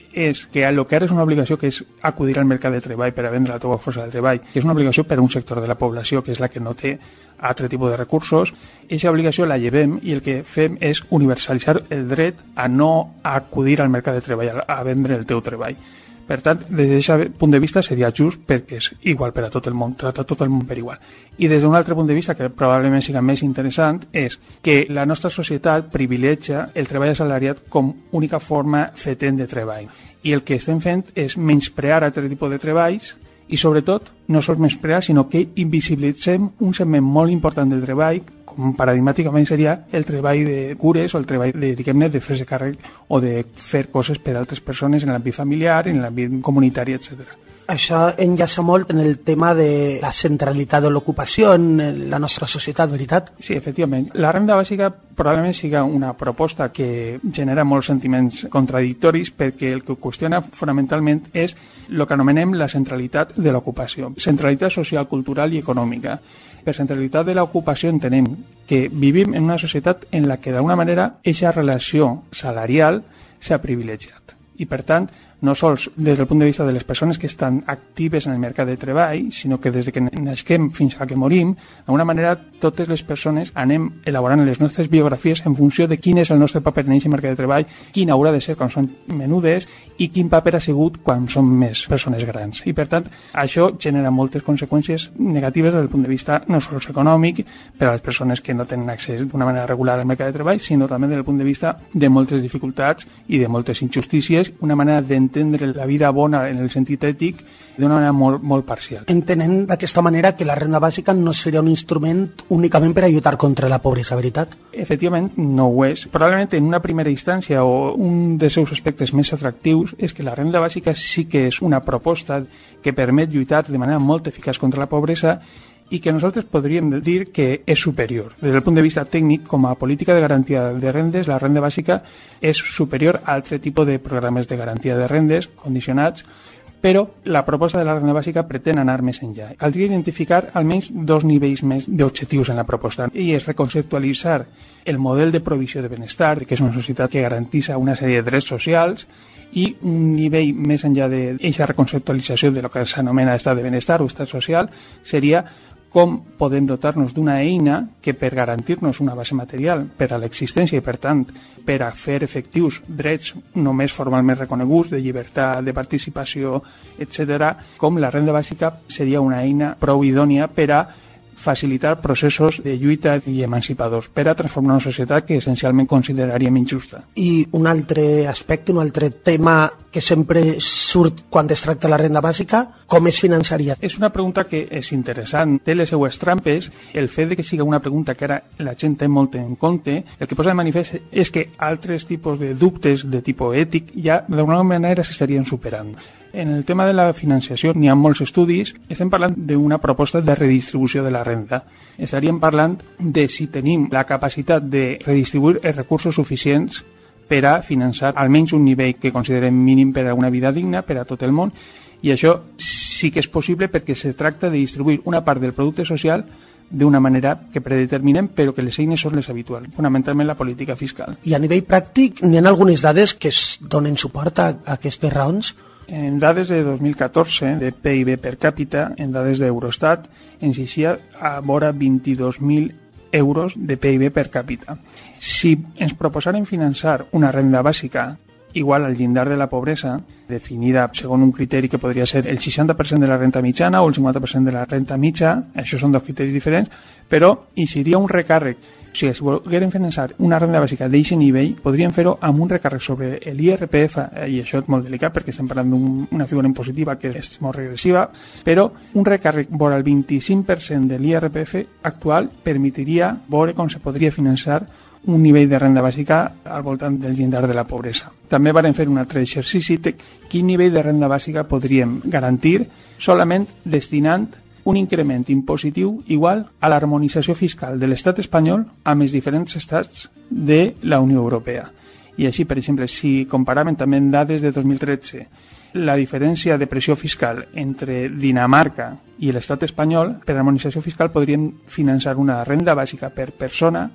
és que el que ara és una obligació, que és acudir al mercat de treball per a vendre la teva força de treball, que és una obligació per a un sector de la població, que és la que no té altre tipus de recursos, aquesta obligació la llevem i el que fem és universalitzar el dret a no acudir al mercat de treball, a vendre el teu treball. Per tant, des d'aquest punt de vista seria just perquè és igual per a tot el món, trata tot el món per igual. I des d'un altre punt de vista, que probablement sigui més interessant, és que la nostra societat privilegia el treball assalariat com única forma fetent de treball. I el que estem fent és menysprear altre tipus de treballs i, sobretot, no sols menysprear, sinó que invisibilitzem un segment molt important del treball, com paradigmàticament seria el treball de cures o el treball de, diguem-ne, de fer-se càrrec o de fer coses per a altres persones en l'àmbit familiar, en l'àmbit comunitari, etc. Això enllaça molt en el tema de la centralitat de l'ocupació en la nostra societat, veritat? Sí, efectivament. La renda bàsica probablement siga una proposta que genera molts sentiments contradictoris perquè el que qüestiona fonamentalment és el que anomenem la centralitat de l'ocupació. Centralitat social, cultural i econòmica. Per centralitat de l'ocupació entenem que vivim en una societat en la que d'alguna manera aquesta relació salarial s'ha privilegiat. I per tant, no sols des del punt de vista de les persones que estan actives en el mercat de treball, sinó que des que nasquem fins a que morim, d'alguna manera totes les persones anem elaborant les nostres biografies en funció de quin és el nostre paper en aquest mercat de treball, quin haurà de ser quan són menudes i quin paper ha sigut quan són més persones grans. I per tant, això genera moltes conseqüències negatives des del punt de vista no sols econòmic per a les persones que no tenen accés d'una manera regular al mercat de treball, sinó també des del punt de vista de moltes dificultats i de moltes injustícies, una manera d'entendre la vida bona en el sentit ètic d'una manera molt parcial. Entenent d'aquesta manera que la renda bàsica no seria un instrument únicament per a lluitar contra la pobresa, veritat? Efectivament, no ho és. Probablement en una primera instància o un dels seus aspectes més atractius és que la renda bàsica sí que és una proposta que permet lluitar de manera molt eficaç contra la pobresa i que nosaltres podríem dir que és superior. Des del punt de vista tècnic, com a política de garantia de rendes, la renda bàsica és superior a altre tipus de programes de garantia de rendes condicionats, però la proposta de la renda bàsica pretén anar més enllà. Caldria identificar almenys dos nivells més d'objectius en la proposta, i és reconceptualitzar el model de provisió de benestar, que és una societat que garantissa una sèrie de drets socials, i un nivell més enllà d'aquesta reconceptualització de lo que s'anomena estat de benestar o estat social seria com podem dotar-nos d'una eina que per garantir-nos una base material per a l'existència i, per tant, per a fer efectius drets només formalment reconeguts de llibertat, de participació, etc., com la renda bàsica seria una eina prou idònia per a facilitar processos de lluita i emancipadors per a transformar una societat que essencialment consideraríem injusta. I un altre aspecte, un altre tema que sempre surt quan es tracta la renda bàsica, com es finançaria? És una pregunta que és interessant, té les seues trampes. El fet de que siga una pregunta que ara la gent té molt en compte, el que posa de manifest és que altres tipus de dubtes de tipus ètic ja d'alguna manera s'estarien superant. En el tema de la financiació n'hi ha molts estudis. Estem parlant d'una proposta de redistribució de la renda. Estaríem parlant de si tenim la capacitat de redistribuir els recursos suficients per a finançar almenys un nivell que considerem mínim per a una vida digna per a tot el món, i això sí que és possible perquè se tracta de distribuir una part del producte social d'una manera que predeterminem, però que les eines són les habituals, fonamentalment la política fiscal. I a nivell pràctic, n'hi ha algunes dades que es donen suport a aquestes raons? En dades de 2014, de PIB per càpita, en dades d'Eurostat, ens eixia a vora 22.000 euros de PIB per càpita. Si ens proposaren finançar una renda bàsica igual al llindar de la pobresa, definida segons un criteri que podria ser el 60% de la renta mitjana o el 50% de la renta mitja, això són dos criteris diferents, però hi seria un recàrrec. O sigui, si volgueren finançar una renda bàsica d'aquest nivell, podrien fer-ho amb un recàrrec sobre l'IRPF, i això és molt delicat perquè estem parlant d'una figura impositiva que és molt regressiva, però un recàrrec vora el 25% de l'IRPF actual permetiria veure com se podria finançar un nivell de renda bàsica al voltant del llindar de la pobresa. També varen fer un altre exercici de quin nivell de renda bàsica podríem garantir solament destinant un increment impositiu igual a l'harmonització fiscal de l'estat espanyol amb els diferents estats de la Unió Europea. I així, per exemple, si comparàvem també en dades de 2013 la diferència de pressió fiscal entre Dinamarca i l'estat espanyol, per harmonització fiscal podríem finançar una renda bàsica per persona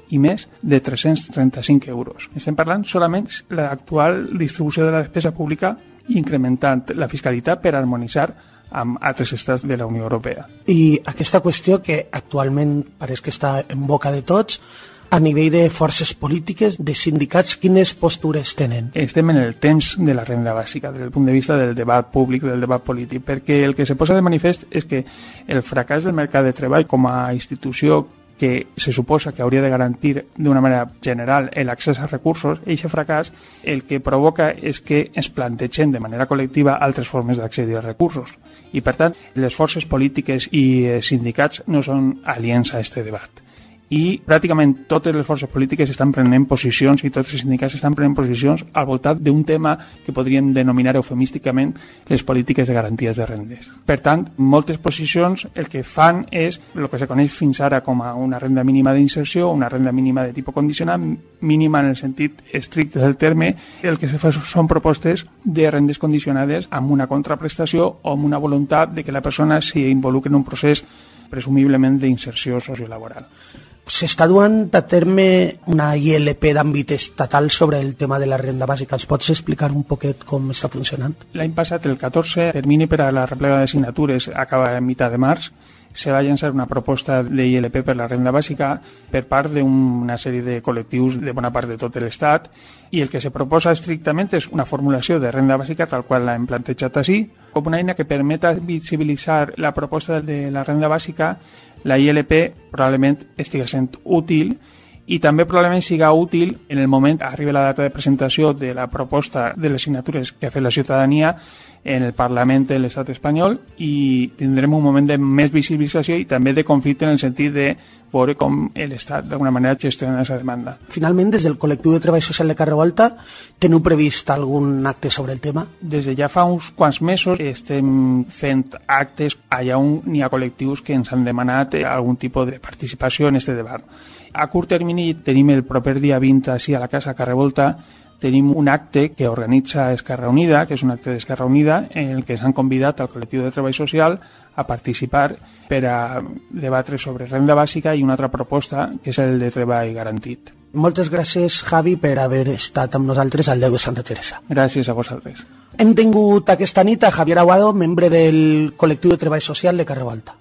i més de 335 euros. Estem parlant solament de l'actual distribució de la despesa pública incrementant la fiscalitat per harmonitzar amb altres estats de la Unió Europea. I aquesta qüestió que actualment pareix que està en boca de tots, a nivell de forces polítiques, de sindicats, quines postures tenen? Estem en el temps de la renda bàsica, des del punt de vista del debat públic, del debat polític, perquè el que se posa de manifest és que el fracàs del mercat de treball com a institució que se suposa que hauria de garantir d'una manera general l'accés a recursos, aquest fracàs el que provoca és que es plantegen de manera col·lectiva altres formes d'accedir als recursos. I, per tant, les forces polítiques i sindicats no són aliens a aquest debat. I pràcticament totes les forces polítiques estan prenent posicions i tots els sindicats estan prenent posicions al voltant d'un tema que podríem denominar eufemísticament les polítiques de garanties de rendes. Per tant, moltes posicions el que fan és el que se coneix fins ara com a una renda mínima d'inserció, una renda mínima de tipus condicionat, mínima en el sentit estricte del terme. El que se fa són propostes de rendes condicionades amb una contraprestació o amb una voluntat de que la persona s'involucri en un procés presumiblement d'inserció sociolaboral. S'està duent a terme una ILP d'àmbit estatal sobre el tema de la renda bàsica. Ens pots explicar un poquet com està funcionant? L'any passat, el 14, termini per a la replega de signatures acaba a mitjà de març. Se va llançar una proposta de ILP per la renda bàsica per part d'una sèrie de col·lectius de bona part de tot l'Estat, i el que se proposa estrictament és una formulació de renda bàsica tal qual l'hem plantejat així, com una eina que permeta visibilitzar la proposta de la renda bàsica. La ILP probablement estigui sent útil i també probablement siga útil en el moment arriba la data de presentació de la proposta de les signatures que ha fet la ciutadania en el Parlament de l'Estat espanyol, i tindrem un moment de més visibilització i també de conflicte en el sentit de veure com l'Estat d'alguna manera gestiona aquesta demanda. Finalment, des del col·lectiu de treball social de Carrevolta, teniu previst algun acte sobre el tema? Des de ja fa uns quants mesos estem fent actes allà on hi ha col·lectius que ens han demanat algun tipus de participació en aquest debat. A curt termini tenim el proper dia 20 així a la Casa Carrevolta, tenim un acte que organitza Esquerra Unida, que és un acte d'Esquerra Unida, en el que s'han convidat al col·lectiu de treball social a participar per a debatre sobre renda bàsica i una altra proposta, que és el de treball garantit. Moltes gràcies, Javi, per haver estat amb nosaltres al Déu de Santa Teresa. Gràcies a vosaltres. Hem tingut aquesta nit a Javier Aguado, membre del col·lectiu de treball social de Carrevolta.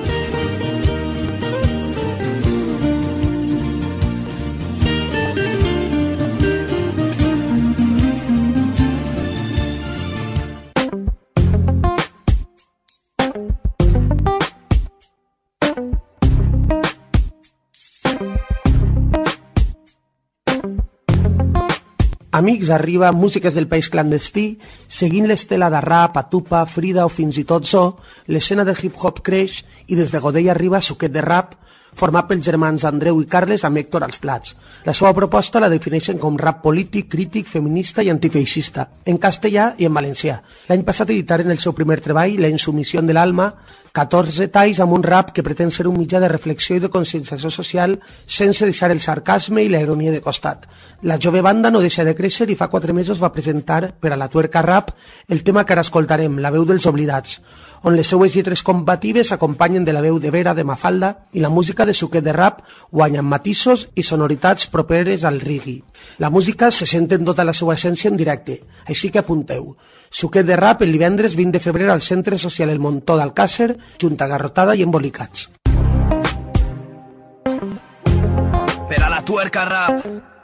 Amics, arriba Músiques del País Clandestí, seguint l'estela de rap, Atupa, Frida o fins i tot Zo, l'escena del hip-hop creix i des de Godell arriba Suquet de Rap, format pels germans Andreu i Carles amb Héctor als plats. La seva proposta la defineixen com rap polític, crític, feminista i antifeixista, en castellà i en valencià. L'any passat editaren el seu primer treball, La insumisión del alma, 14 talls amb un rap que pretén ser un mitjà de reflexió i de conscienciació social sense deixar el sarcasme i la ironia de costat. La jove banda no deixa de créixer i fa 4 mesos va presentar per a la Tuerca Rap el tema que ara escoltarem, La veu dels oblidats, on les seues lletres combatives s'acompanyen de la veu de Vera, de Mafalda, i la música de Suquet de Rap guanyen matisos i sonoritats properes al reggae. La música se sent en tota la seva essència en directe, així que apunteu. Suquet de Rap el divendres 20 de febrer al Centre Social El Montó d'Alcàsser, junt a Garrotada i Embolicats. Per a la Tuerca Rap.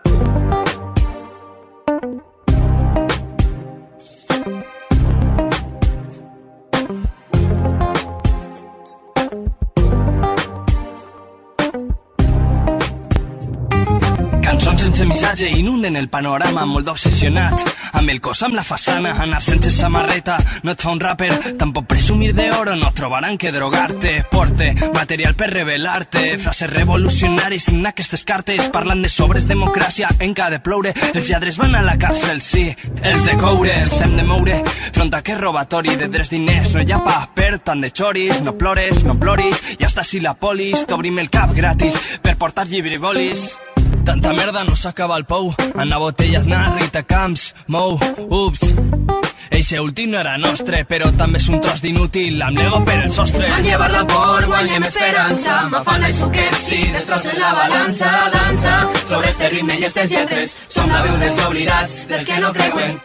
Cançons sense missatge inunden el panorama, molt obsessionat amb el cos, amb la façana. Anar sense samarreta no et fa un rapper, tampoc presumir d'oro no trobaran que drogar-te. Porte material per revelar-te, frases revolucionaris en aquestes cartes, parlant de sobres democràcia en què ha de ploure. Els lladres van a la càrcel, sí, els de coures hem de moure front a aquest robatori de drets diners. No hi ha pa per tant de xoris, no plores, no ploris, i hasta si la polis t'obrim el cap gratis per portar llibre i bolis. Tanta merda no s'acaba el pou, anar botelles, anar Rita Camps, Mou, ups. Eixe últim no era nostre, però també és un tros d'inútil amb l'ego per el sostre. Al llevar la por guanyem esperança, Mafalda i Suquet sí, destrossen la balança, dansa sobre este ritme i estes lletres, som la veu dels oblidats, dels que no creuen.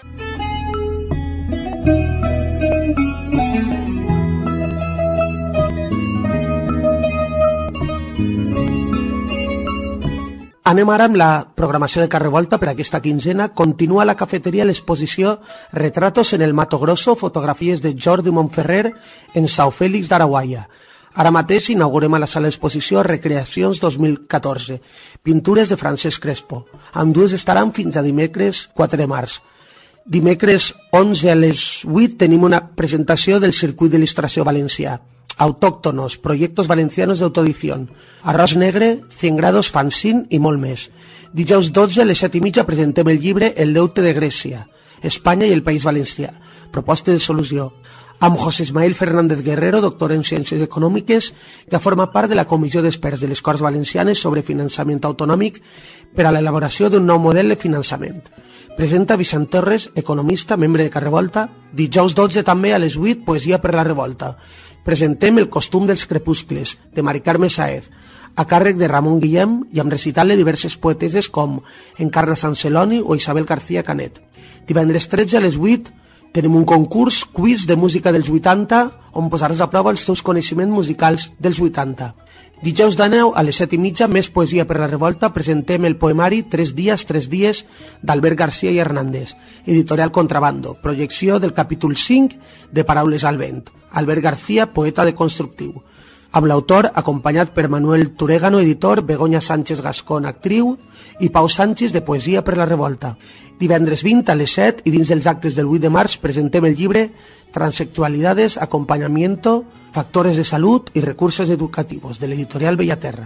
Anem ara amb la programació de Carrer Volta per aquesta quinzena. Continua a la cafeteria l'exposició Retratos en el Mato Grosso, fotografies de Jordi Montferrer en São Félix d'Araguaia. Ara mateix inaugurem a la sala d'exposició Recreacions 2014, pintures de Francesc Crespo. Ambdues estaran fins a dimecres 4 de març. Dimecres 11 a les 8 tenim una presentació del Circuit d'Il·lustració Valencià. Autóctonos, proyectos valencianos de autoedición, Arròs Negre, 100 grados, fanzine i molt més. Dijous 12 a les 7:30 presentem el llibre El deute de Grècia, Espanya i el País Valencià, proposta de solució, amb José Ismael Fernández Guerrero, doctor en Ciències Econòmiques, que forma part de la Comissió d'Experts de les Corts Valencianes sobre finançament autonòmic per a l'elaboració d'un nou model de finançament. Presenta Vicent Torres, economista, membre de Carrer Volta. Dijous 12 també a les 8, Poesia per la Revolta. Presentem El costum dels crepuscles, de Mari Carme Sáez, a càrrec de Ramon Guillem i amb recital de diverses poeteses com Encarna Sanceloni o Isabel García Canet. Divendres 13 a les 8 tenim un concurs quiz de música dels 80 on posaràs a prova els teus coneixements musicals dels 80. Dijous de 9 a les 7:30, més Poesia per la Revolta, presentem el poemari 3 dies d'Albert García i Hernández, editorial Contrabando, projecció del capítol 5 de Paraules al vent. Albert García, poeta de constructiu. Amb l'autor, acompanyat per Manuel Turégano, editor, Begoña Sánchez Gascón, actriu, i Pau Sánchez, de Poesia per la Revolta. Divendres 20 a les 7 i dins dels actes del 8 de març presentem el llibre Transexualidades, Acompañamiento, Factores de Salud y Recursos Educativos, de l'editorial Bellaterra.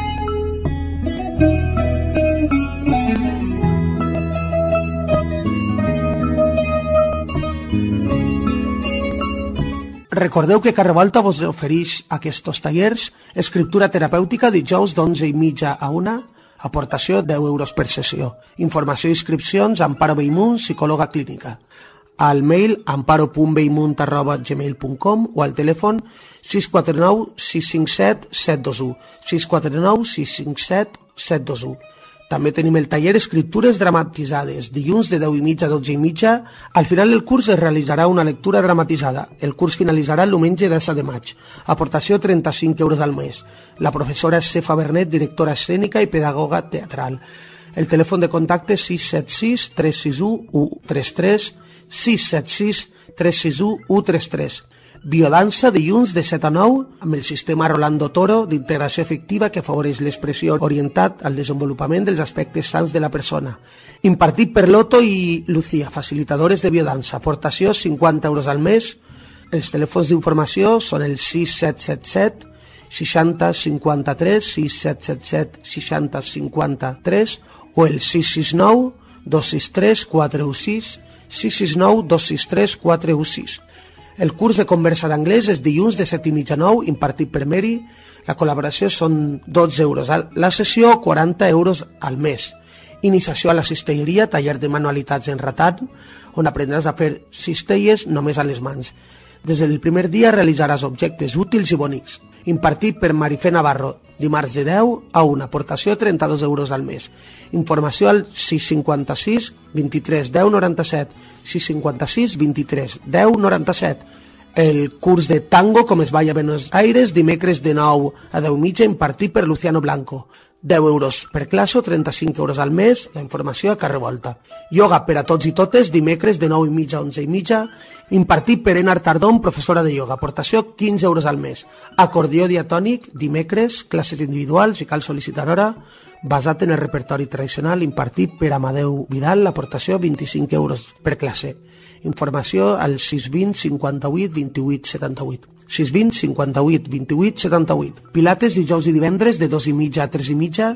Recordeu que Carrer Volta vos ofereix aquests tallers: escriptura terapèutica dijous d'11:30 a 1, aportació 10 euros per sessió. Informació i inscripcions Amparo Beimunt, psicòloga clínica. Al mail amparo.beimunt@gmail.com o al telèfon 649 657 721, 649 657 721. També tenim el taller Escriptures dramatitzades, dilluns de 10:30 a 12:30. Al final del curs es realitzarà una lectura dramatitzada. El curs finalitzarà el diumenge 10 de maig. Aportació 35 euros al mes. La professora és Cefa Bernet, directora escènica i pedagoga teatral. El telèfon de contacte és 676 361 133, 676 361 133. Biodansa dilluns de 7 a 9 amb el sistema Rolando Toro d'integració efectiva que afavoreix l'expressió orientat al desenvolupament dels aspectes sants de la persona. Impartit per Loto i Lucía, facilitadores de biodansa. Aportació 50 euros al mes. Els telèfons d'informació són el 6777 60 53, 6777 60 53 o el 669 263 416, 669 263 416. El curs de conversa d'anglès és dilluns de 7:30 a 9, impartit per Mary. La col·laboració són 12 euros la sessió, 40 euros al mes. Iniciació a la cistelleria, taller de manualitats en ratat, on aprendràs a fer cistelles només a les mans. Des del primer dia realitzaràs objectes útils i bonics. Impartit per Marifé Navarro, dimarts de 10 a 1, aportació 32 euros al mes. Informació al 656 23 10 97, 656 23 10 97. El curs de tango com es balla a Buenos Aires, dimecres de 9 a 10:30, impartit per Luciano Blanco. 10 euros per classe o 35 euros al mes, la informació a Carrer Volta. Ioga per a tots i totes, dimecres de 9:30 a 11:30, impartit per Enar Tardón, professora de ioga, aportació 15 euros al mes. Acordió diatònic, dimecres, classes individuals, i cal sol·licitar hora, basat en el repertori tradicional, impartit per Amadeu Vidal, aportació 25 euros per classe. Informació al 620 58 28 78. 620 58 28 78. Pilates dijous i divendres de 2:30 a 3:30.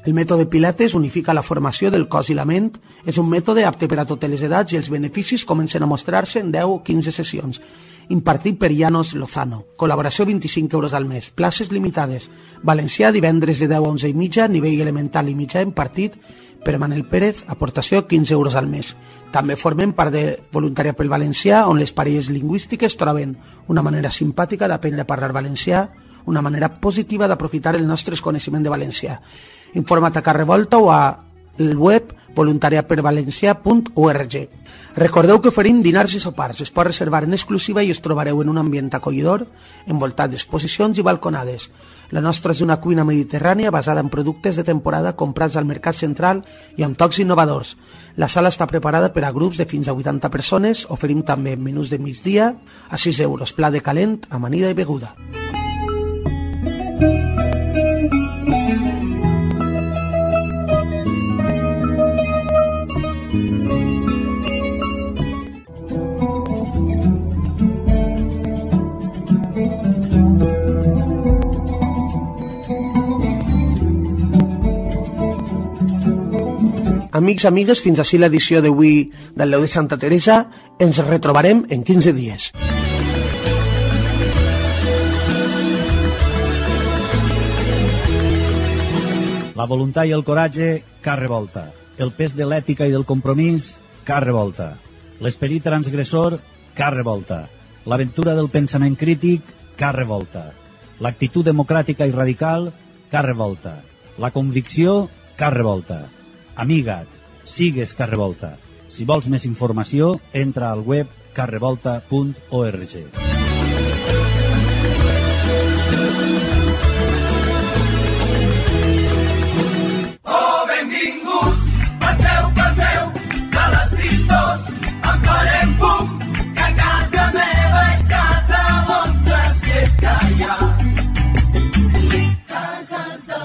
El mètode Pilates unifica la formació del cos i la ment. És un mètode apte per a totes les edats i els beneficis comencen a mostrar-se en 10 o 15 sessions. Impartit per Llanos Lozano. Col·laboració 25 euros al mes. Places limitades. Valencià, divendres de 10 a 11 i mitja, nivell elemental i mitjà impartit per Manel Pérez, aportació 15 euros al mes. També formen part de Voluntariat pel Valencià, on les parelles lingüístiques troben una manera simpàtica d'aprendre a parlar valencià, una manera positiva d'aprofitar el nostre coneixement de valencià. Informa't a Carrevolta o a el web voluntariatpervalencià.org. Recordeu que oferim dinars i sopars. Es pot reservar en exclusiva i us trobareu en un ambient acollidor, envoltat d'exposicions i balconades. La nostra és una cuina mediterrània basada en productes de temporada comprats al Mercat Central i amb tocs innovadors. La sala està preparada per a grups de fins a 80 persones. Oferim també menús de migdia a 6 euros, pla de calent, amanida i beguda. Amics, amigues, fins ací l'edició d'avui del Leu de Santa Teresa. Ens retrobarem en 15 dies. La voluntat i el coratge, car revolta. El pes de l'ètica i del compromís, car revolta. L'esperit transgressor, car revolta. L'aventura del pensament crític, car revolta. L'actitud democràtica i radical, car revolta. La convicció, car revolta. Amiga't, sigues Carrevolta. Si vols més informació, entra al web carrevolta.org. Oh, benvinguts, passeu, passeu, de les tristors en farem fum, que casa meva és casa vostra, si és que hi ha cases del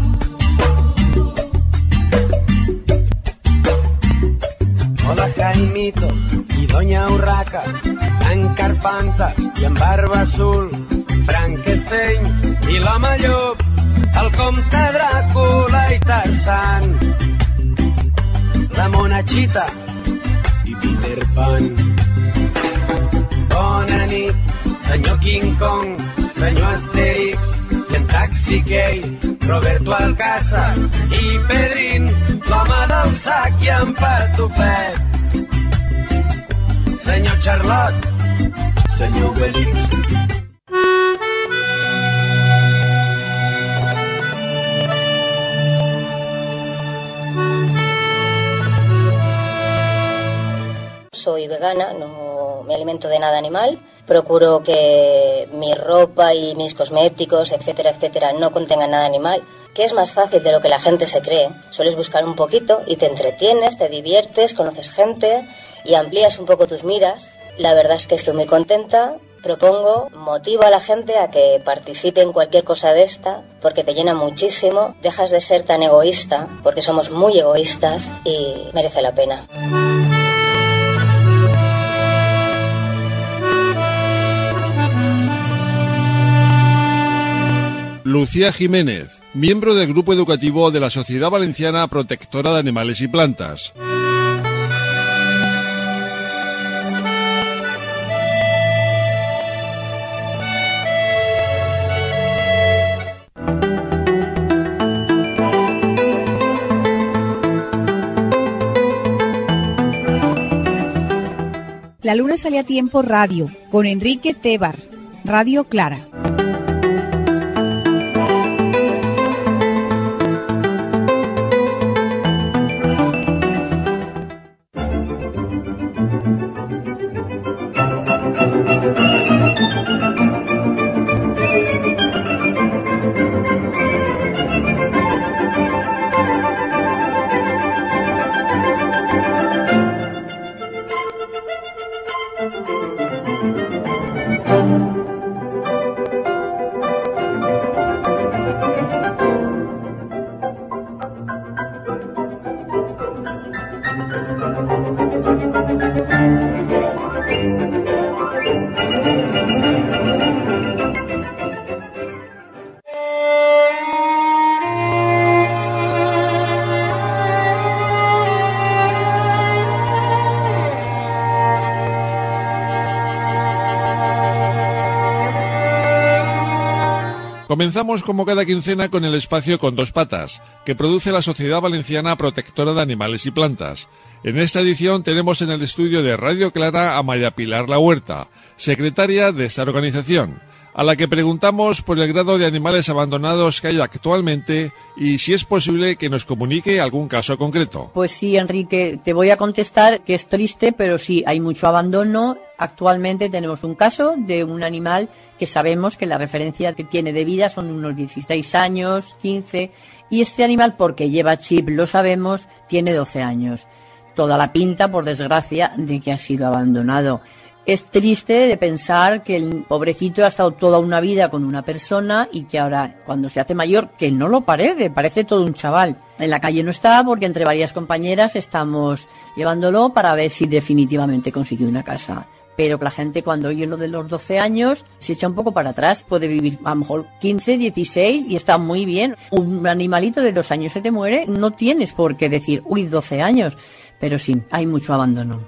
Hola Jaimito y Doña Urraca, en Carpanta y en Barba Azul, Frankenstein y la Llop, el comte Dràcula i Tarzan, la Monachita i Peter Pan. Bona nit, senyor King Kong, senyor Asterix i en Taxi Gay, Roberto Alcázar i Pedrín, l'home del sac i en Patufet. Senyor Charlotte, senyor Obelix. Soy vegana, no me alimento de nada animal. Procuro que mi ropa y mis cosméticos, etcétera, etcétera, no contengan nada animal, que es más fácil de lo que la gente se cree. Sueles buscar un poquito y te entretienes, te diviertes, conoces gente y amplías un poco tus miras. La verdad es que estoy muy contenta. Propongo, motivo a la gente a que participe en cualquier cosa de esta, porque te llena muchísimo, dejas de ser tan egoísta, porque somos muy egoístas y merece la pena. Lucía Jiménez, miembro del grupo educativo de la Sociedad Valenciana Protectora de Animales y Plantas. La luna sale a tiempo radio, con Enrique Tebar, Radio Clara. Comenzamos como cada quincena con el espacio Con Dos Patas, que produce la Sociedad Valenciana Protectora de Animales y Plantas. En esta edición tenemos en el estudio de Radio Clara a María Pilar La Huerta, secretaria de esta organización, a la que preguntamos por el grado de animales abandonados que hay actualmente y si es posible que nos comunique algún caso concreto. Pues sí, Enrique, te voy a contestar que es triste, pero sí, hay mucho abandono. Actualmente tenemos un caso de un animal que sabemos que la referencia que tiene de vida son unos 16 años, 15, y este animal, porque lleva chip, lo sabemos, tiene 12 años. Toda la pinta, por desgracia, de que ha sido abandonado. Es triste de pensar que el pobrecito ha estado toda una vida con una persona y que ahora, cuando se hace mayor, que no lo parece todo un chaval. En la calle no está porque entre varias compañeras estamos llevándolo para ver si definitivamente consigue una casa. Pero la gente cuando oye lo de los 12 años se echa un poco para atrás. Puede vivir a lo mejor 15, 16 y está muy bien. Un animalito de 2 años se te muere, no tienes por qué decir, 12 años. Pero sí, hay mucho abandono.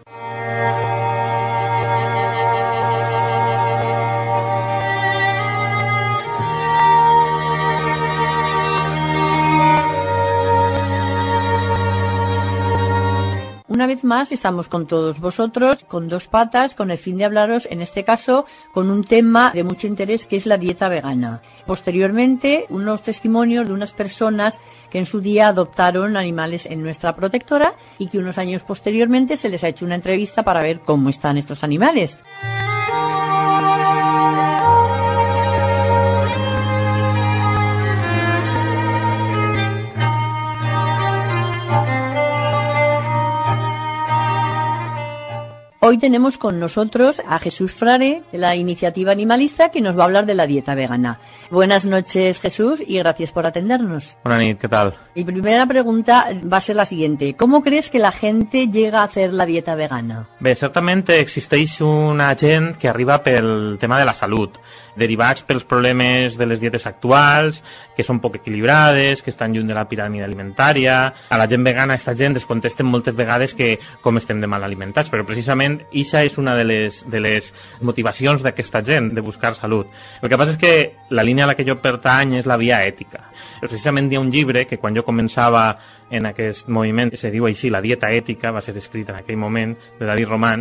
Una vez más estamos con todos vosotros, con Dos Patas, con el fin de hablaros, en este caso, con un tema de mucho interés que es la dieta vegana. Posteriormente, unos testimonios de unas personas que en su día adoptaron animales en nuestra protectora y que unos años posteriormente se les ha hecho una entrevista para ver cómo están estos animales. Hoy tenemos con nosotros a Jesús Frare, de la iniciativa animalista, que nos va a hablar de la dieta vegana. Buenas noches, Jesús, y gracias por atendernos. Bona nit, ¿qué tal? Mi primera pregunta va a ser la siguiente. ¿Cómo crees que la gente llega a hacer la dieta vegana? Bé, certament existeix una gent que arriba pel tema de la salut, derivats pels problemes de les dietes actuals, que són poc equilibrades, que estan lluny de la piràmide alimentària. A la gent vegana, esta gent es contesten moltes vegades que com estem de mal alimentats, però precisament ixa és una de les motivacions d'aquesta gent, de buscar salut. El que passa és que la línia a la que jo pertany és la via ètica. Precisament hi ha un llibre que quan jo començava en aquest moviment, se diu així, La dieta ètica, va ser escrit en aquell moment, de David Roman,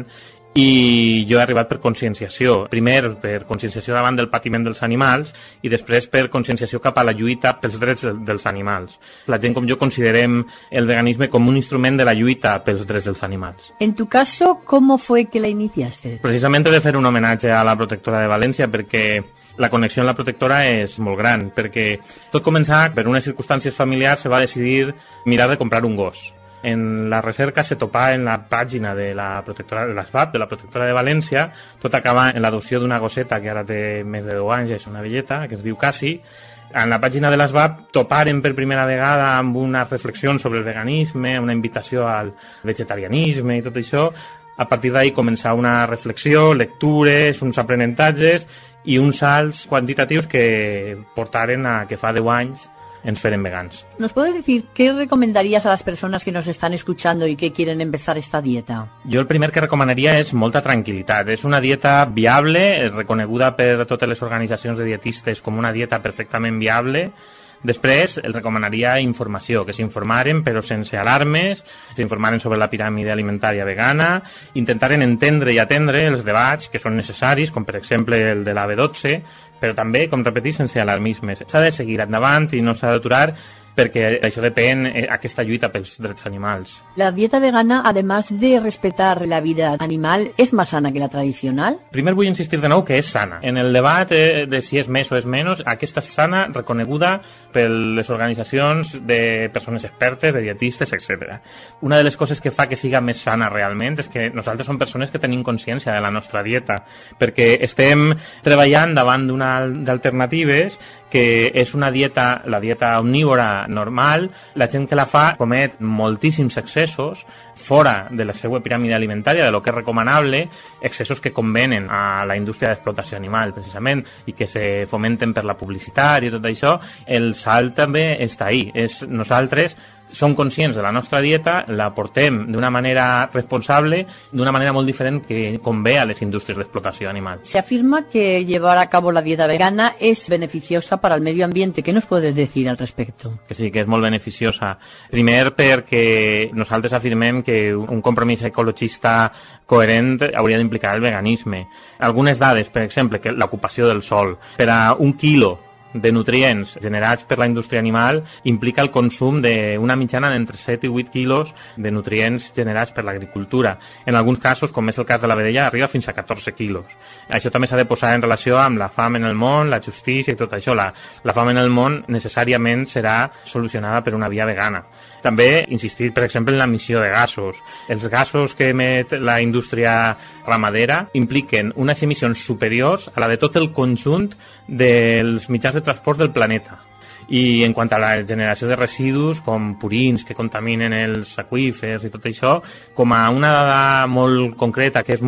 i jo he arribat per conscienciació. Primer per conscienciació davant del patiment dels animals i després per conscienciació cap a la lluita pels drets dels animals. La gent com jo considerem el veganisme com un instrument de la lluita pels drets dels animals. En tu caso, ¿cómo fue que la iniciaste? Precisament he de fer un homenatge a la Protectora de València perquè la connexió amb la Protectora és molt gran, perquè tot començar per unes circumstàncies familiars se va decidir mirar de comprar un gos. En la recerca se topa en la pàgina de la Protectora de l'ASVAP, de la Protectora de València, tot acaba en l'adopció d'una gosseta que ara té més de 10 anys, és una velleta, que es diu Cassi. En la pàgina de l'ASVAP toparen per primera vegada amb una reflexió sobre el veganisme, una invitació al vegetarianisme i tot això. A partir d'ahí començar una reflexió, lectures, uns aprenentatges i uns salts quantitatius que portaren a que fa 10 anys ens feren vegans. ¿Nos puedes decir qué recomendarías a las personas que nos están escuchando y que quieren empezar esta dieta? Jo el primer que recomanaria és molta tranquil·litat. És una dieta viable, reconeguda per totes les organitzacions de dietistes com una dieta perfectament viable. Després, el recomanaria informació, que s'informaren però sense alarmes, s'informaren sobre la piràmide alimentària vegana, intentaren entendre i atendre els debats que són necessaris, com per exemple el de la B12, però també, com repetir, sense alarmismes. S'ha de seguir endavant i no s'ha d'aturar perquè això depèn aquesta lluita pels drets animals. La dieta vegana, además de respetar la vida animal, ¿es más sana que la tradicional? Primer vull insistir de nou que és sana. En el debat de si és més o és menys, aquesta és sana, reconeguda per les organitzacions de persones expertes, de dietistes, etc. Una de les coses que fa que siga més sana realment és que nosaltres som persones que tenim consciència de la nostra dieta, perquè estem treballant davant d'alternatives que és una dieta, la dieta omnívora normal. La gent que la fa comet moltíssims excessos fora de la seva piràmide alimentària, de lo que és recomanable, excessos que convenen a la indústria d'explotació animal, precisament, i que se fomenten per la publicitat i tot això. El salt també està ahí. És nosaltres som conscients de la nostra dieta, la portem d'una manera responsable, d'una manera molt diferent que convé a les indústries d'explotació animal. Se afirma que llevar a cabo la dieta vegana es beneficiosa para el medio ambiente. ¿Qué nos puedes decir al respecto? Que sí, que és molt beneficiosa. Primer, perquè nosaltres afirmem que un compromís ecologista coherent hauria d'implicar el veganisme. Algunes dades, per exemple, que l'ocupació del sòl. Per a 1 quilo de nutrients generats per la indústria animal implica el consum d'una mitjana d'entre 7 i 8 quilos de nutrients generats per l'agricultura. En alguns casos, com és el cas de la vedella, arriba fins a 14 quilos. Això també s'ha de posar en relació amb la fam en el món, la justícia i tot això. La fam en el món necessàriament serà solucionada per una via vegana. També insistir, per exemple, en l'emissió de gasos. Els gasos que emet la indústria ramadera impliquen unes emissions superiors a la de tot el conjunt dels mitjans de transport del planeta. I en quant a la generació de residus com purins que contaminen els aqüífers i tot això, com a una dada molt concreta que és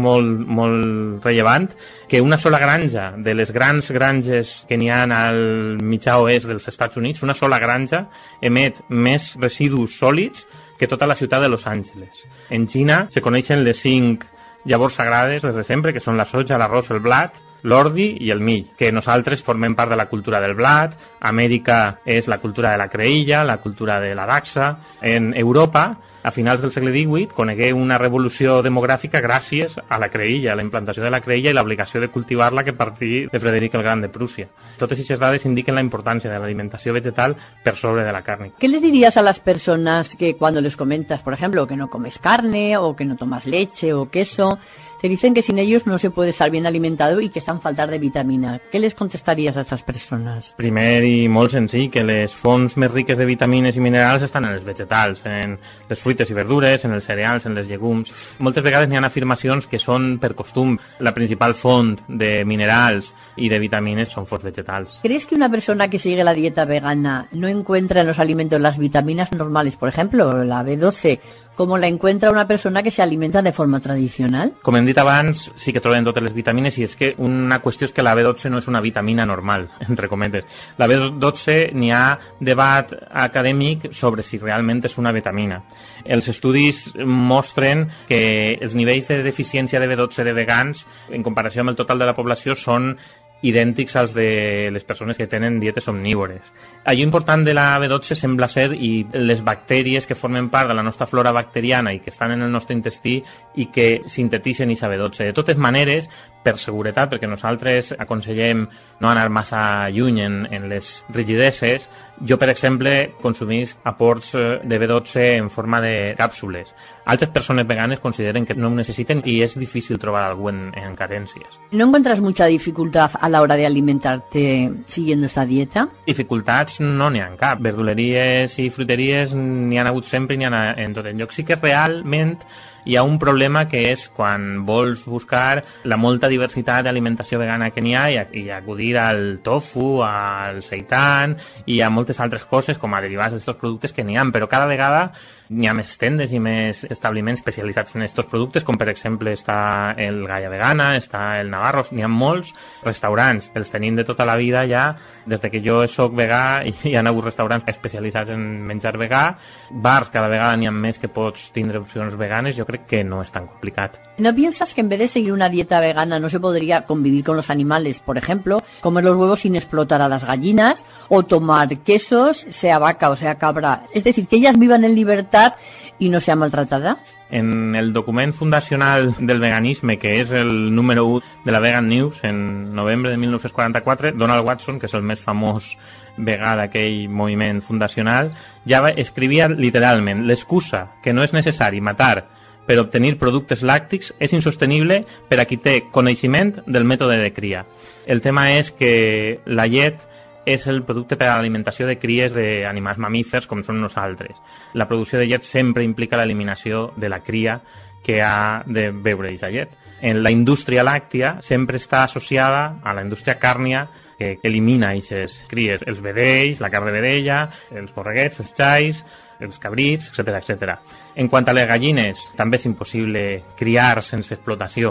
molt rellevant, que una sola granja de les grans granges que n'hi ha al mitjà oest dels Estats Units, una sola granja emet més residus sòlids que tota la ciutat de Los Angeles. En Xina se coneixen les 5 llavors sagrades des de sempre, que són la soja, l'arròs, el blat, l'ordi i el mill, que nosaltres formem part de la cultura del blat. Amèrica és la cultura de la creïlla, la cultura de la dacsa. En Europa, a finals del segle XVIII, conegué una revolució demogràfica gràcies a la creïlla, a la implantació de la creïlla i l'obligació de cultivar-la que partí de Frederic el Gran de Prússia. Totes aquestes dades indiquen la importància de l'alimentació vegetal per sobre de la cárnica. ¿Qué les dirías a las personas que cuando les comentas, por ejemplo, que no comes carne o que no tomas leche o queso, te dicen que sin ellos no se puede estar bien alimentado y que están faltar de vitamina? ¿Qué les contestarías a estas personas? Primer i molt senzill, que les fonts més riques de vitamines i minerals estan en els vegetals, en les fruites i verdures, en els cereals, en les llegums. Moltes vegades n'hi ha afirmacions que són per costum. La principal font de minerals i de vitamines són fonts vegetals. ¿Crees que una persona que sigue la dieta vegana no encuentra en los alimentos las vitaminas normales, por ejemplo, la B12, como la encuentra una persona que se alimenta de forma tradicional? Com hem dit abans, sí que troben totes les vitamines, i és que una qüestió és que la B12 no és una vitamina normal, entre cometes. La B12 n'hi ha debat acadèmic sobre si realment és una vitamina. Els estudis mostren que els nivells de deficiència de B12 de vegans, en comparació amb el total de la població, són idèntics als de les persones que tenen dietes omnívores. Allò important de la B12 sembla ser i les bactèries que formen part de la nostra flora bacteriana i que estan en el nostre intestí i que sintetitzen aquesta B12. De totes maneres, per seguretat, perquè nosaltres aconsellem no anar massa lluny en les rigideses, jo, per exemple, consumís aports de B12 en forma de càpsules. Altres persones veganes consideren que no ho necessiten i és difícil trobar algú en carències. ¿No encuentras mucha dificultad a la hora de alimentarte siguiendo esta dieta? Dificultats no n'hi ha cap. Verduleries i fruiteries n'hi ha hagut sempre i n'hi ha en tot lloc. Sí que realment hi ha un problema que és quan vols buscar la molta diversitat d'alimentació vegana que n'hi ha i acudir al tofu, al seitan i a moltes altres coses com a derivats d'aquests productes que n'hi ha, però cada vegada n'hi ha més tendes i més establiments especialitzats en aquests productes, com per exemple està el Gaia Vegana, està el Navarros, n'hi ha molts restaurants, els tenim de tota la vida ja, des de que jo soc vegà i hi ha hagut restaurants especialitzats en menjar vegà, bars cada vegada n'hi ha més que pots tindre opcions veganes, jo crec que no es tan complicado. ¿No piensas que en vez de seguir una dieta vegana no se podría convivir con los animales? Por ejemplo, comer los huevos sin explotar a las gallinas o tomar quesos, sea vaca o sea cabra. Es decir, que ellas vivan en libertad y no sean maltratadas. En el document fundacional del veganisme, que és el número 1 de la Vegan News, en novembre de 1944, Donald Watson, que és el més famós vegà d'aquell moviment fundacional, ja escrivia literalment: l'excusa que no és necessari matar per obtenir productes làctics és insostenible per a qui té coneixement del mètode de cria. El tema és que la llet és el producte per a l'alimentació de cries d'animals mamífers com són nosaltres. La producció de llet sempre implica l'eliminació de la cria que ha de beure aquesta llet. En la indústria làctia sempre està associada a la indústria càrnia que elimina aquestes cries, els vedells, la carn de vedella, els borreguets, els xais, els cabrits, etc. En quant a les gallines, també és impossible criar sense explotació.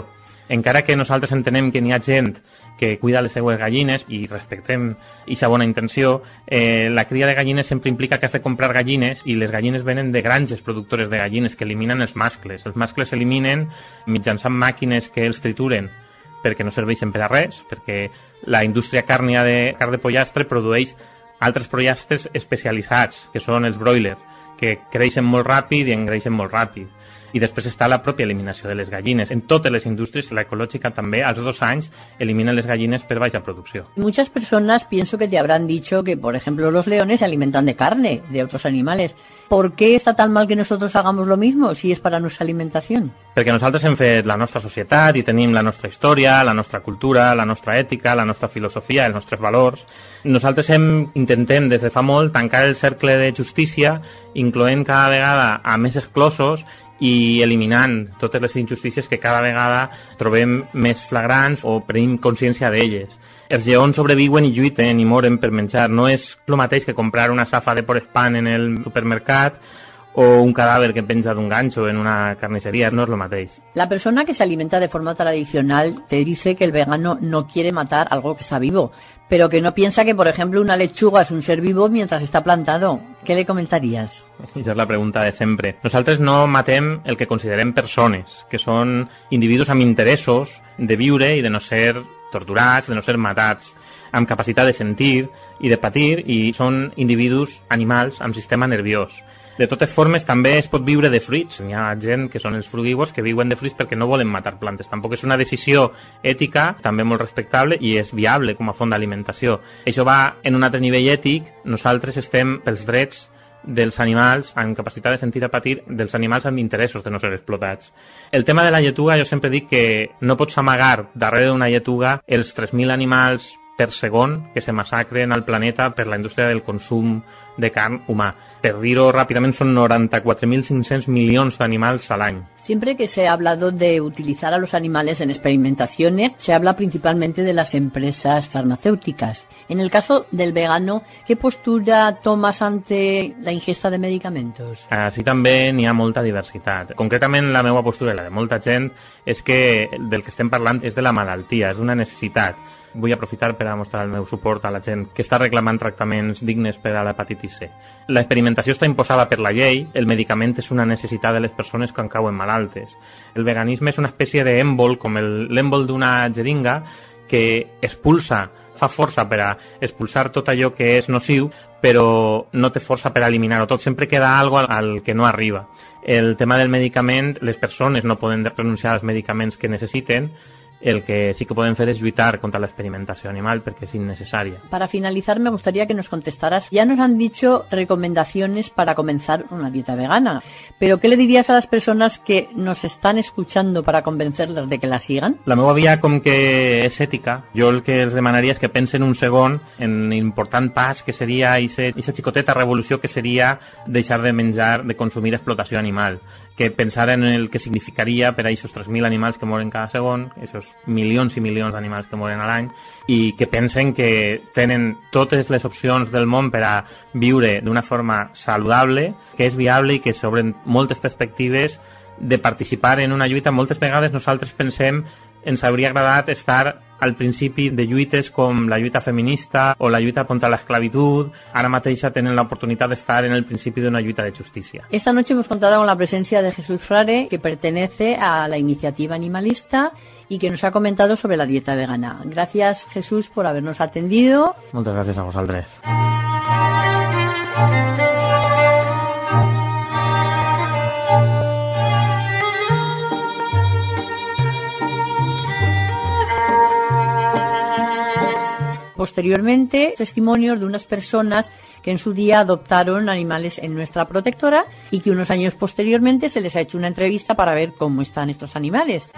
Encara que nosaltres entenem que n'hi ha gent que cuida les seues gallines i respectem aquesta bona intenció, la cria de gallines sempre implica que has de comprar gallines i les gallines venen de granges productores de gallines que eliminen els mascles. Els mascles s'eliminen mitjançant màquines que els trituren perquè no serveixen per a res, perquè la indústria càrnia de carn de pollastre produeix altres pollastres especialitzats, que són els broilers, que creixen molt ràpid i engreixen molt ràpid. I després està la pròpia eliminació de les gallines. En totes les indústries, la ecológica també, als 2 anys, eliminen les gallines per baixa producció. Muchas personas pienso que te habrán dicho que, por ejemplo, los leones se alimentan de carne de otros animales. ¿Por qué está tan mal que nosotros hagamos lo mismo si es para nuestra alimentación? Perquè nosaltres hem fet la nostra societat i tenim la nostra història, la nostra cultura, la nostra ètica, la nostra filosofia, els nostres valors. Nosaltres intentem des de fa molt tancar el cercle de justícia, incloent cada vegada a més exclosos i eliminant totes les injustícies que cada vegada trobem més flagrants o prenem consciència d'elles. Els lleons sobreviuen i lluiten i moren per menjar. No és el mateix que comprar una safa de porc pan en el supermercat o un cadáver que penja d'un gancho en una carnicería, no es lo mateix. La persona que se alimenta de forma tradicional te dice que el vegano no quiere matar algo que está vivo, pero que no piensa que, por ejemplo, una lechuga es un ser vivo mientras está plantado. ¿Qué le comentarías? Esa és la pregunta de sempre. Nosaltres no matem el que considerem persones, que són individus amb interessos de viure i de no ser torturats, de no ser matats, amb capacitat de sentir i de patir, i són individus animals amb sistema nerviós. De totes formes, també es pot viure de fruits. Hi ha gent que són els frugívors que viuen de fruits perquè no volen matar plantes. Tampoc és una decisió ètica, també molt respectable, i és viable com a font d'alimentació. Això va en un altre nivell ètic. Nosaltres estem pels drets dels animals amb capacitat de sentir i patir, dels animals amb interessos de no ser explotats. El tema de la lletuga, jo sempre dic que no pots amagar darrere d'una lletuga els 3.000 animals per segon que se massacren al planeta per la indústria del consum de carn humà. Per dir-ho ràpidament, són 94.500 milions d'animals a l'any. Siempre que se ha hablado de utilizar a los animales en experimentaciones, se habla principalmente de las empresas farmacéuticas. En el caso del vegano, ¿qué postura tomas ante la ingesta de medicamentos? Així també n'hi ha molta diversitat. Concretament, la meva postura i la de molta gent és que del que estem parlant és de la malaltia, és una necessitat. Vull aprofitar per a mostrar el meu suport a la gent que està reclamant tractaments dignes per a l'hepatitis C. La experimentació està imposada per la llei, el medicament és una necessitat de les persones que en cauen malaltes. El veganisme és una espècie d'èmbol, com l'èmbol d'una jeringa, que expulsa, fa força per a expulsar tot allò que és nociu, però no té força per a eliminar-ho tot. Sempre queda alguna cosa al que no arriba. El tema del medicament, les persones no poden renunciar als medicaments que necessiten. El que sí que pueden hacer es lluitar contra la experimentación animal porque es innecesaria. Para finalizar, me gustaría que nos contestaras. Ya nos han dicho recomendaciones para comenzar una dieta vegana, pero ¿qué le dirías a las personas que nos están escuchando para convencerles de que la sigan? La meva via, com que és ètica, jo el que els demanaria és que pensen un segon en l'important pas que seria aquesta xicoteta revolució que seria deixar de menjar, de consumir explotació animal, que pensar en el que significaria per a aquests 3.000 animals que moren cada segon, aquests milions i milions d'animals que moren a l'any, i que pensen que tenen totes les opcions del món per a viure d'una forma saludable, que és viable i que s'obren moltes perspectives de participar en una lluita. Moltes vegades nosaltres pensem ens hauria agradat estar al principi de lluites com la lluita feminista o la lluita contra l'esclavitud. Ara mateixa tenen l'oportunitat d'estar en el principi d'una lluita de justícia. Esta noche hemos contado con la presencia de Jesús Frare, que pertenece a la iniciativa animalista y que nos ha comentado sobre la dieta vegana. Gracias, Jesús, por habernos atendido. Moltes gràcies a vosaltres. Posteriormente, testimonios de unas personas que en su día adoptaron animales en nuestra protectora y que unos años posteriormente se les ha hecho una entrevista para ver cómo están estos animales.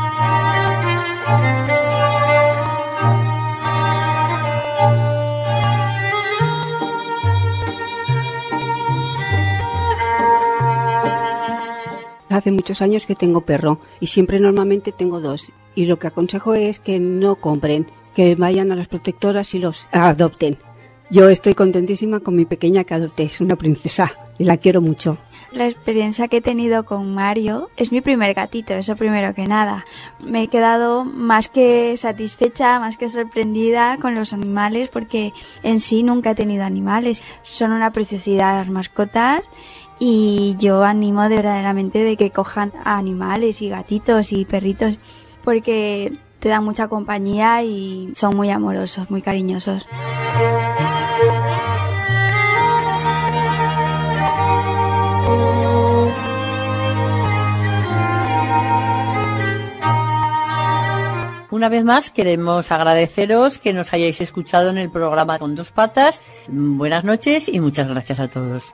Hace muchos años que tengo perro y siempre normalmente tengo 2 y lo que aconsejo es que no compren, que vayan a las protectoras y los adopten. Yo estoy contentísima con mi pequeña que adopté, es una princesa y la quiero mucho. La experiencia que he tenido con Mario es mi primer gatito, eso primero que nada. Me he quedado más que satisfecha, más que sorprendida con los animales, porque en sí nunca he tenido animales. Son una preciosidad las mascotas y yo animo verdaderamente de que cojan a animales y gatitos y perritos, porque te dan mucha compañía y son muy amorosos, muy cariñosos. Una vez más queremos agradeceros que nos hayáis escuchado en el programa Con Dos Patas. Buenas noches y muchas gracias a todos.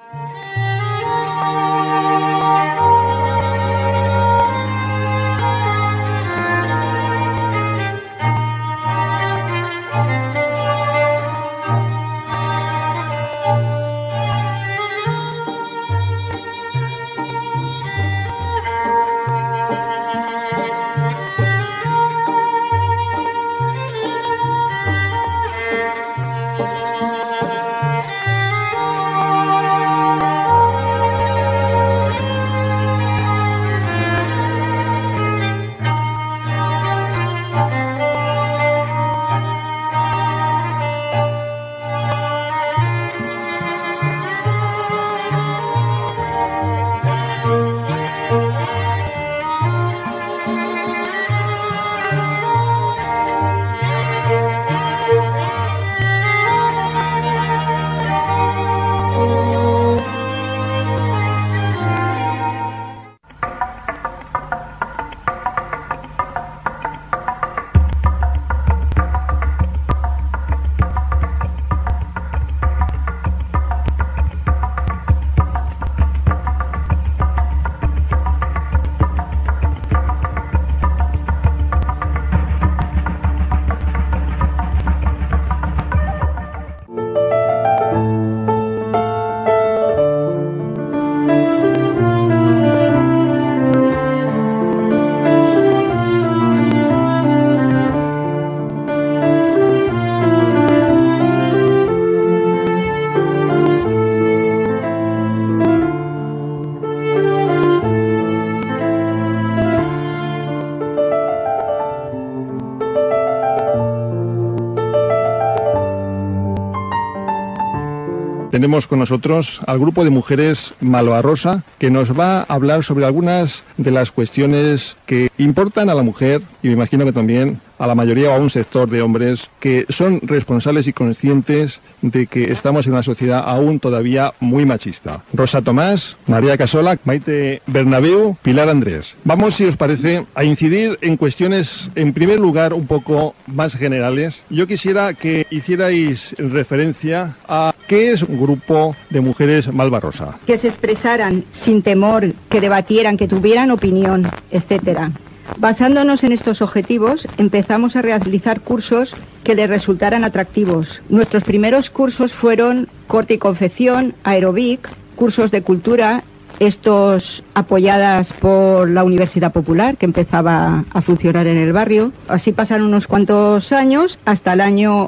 Tenemos con nosotros al grupo de mujeres Malvarrosa, que nos va a hablar sobre algunas de las cuestiones que importan a la mujer, y me imagino que también a la mayoría o a un sector de hombres que son responsables y conscientes de que estamos en una sociedad aún todavía muy machista. Rosa Tomás, María Casola, Maite Bernabeu, Pilar Andrés. Vamos, si os parece, a incidir en cuestiones, en primer lugar, un poco más generales. Yo quisiera que hicierais referencia a qué es un grupo de mujeres Malvarrosa. Que se expresaran sin temor, que debatieran, que tuvieran opinión, etcétera. Basándonos en estos objetivos, empezamos a realizar cursos que les resultaran atractivos. Nuestros primeros cursos fueron corte y confección, aeróbic, cursos de cultura, estos apoyadas por la Universidad Popular, que empezaba a funcionar en el barrio. Así pasaron unos cuantos años, hasta el año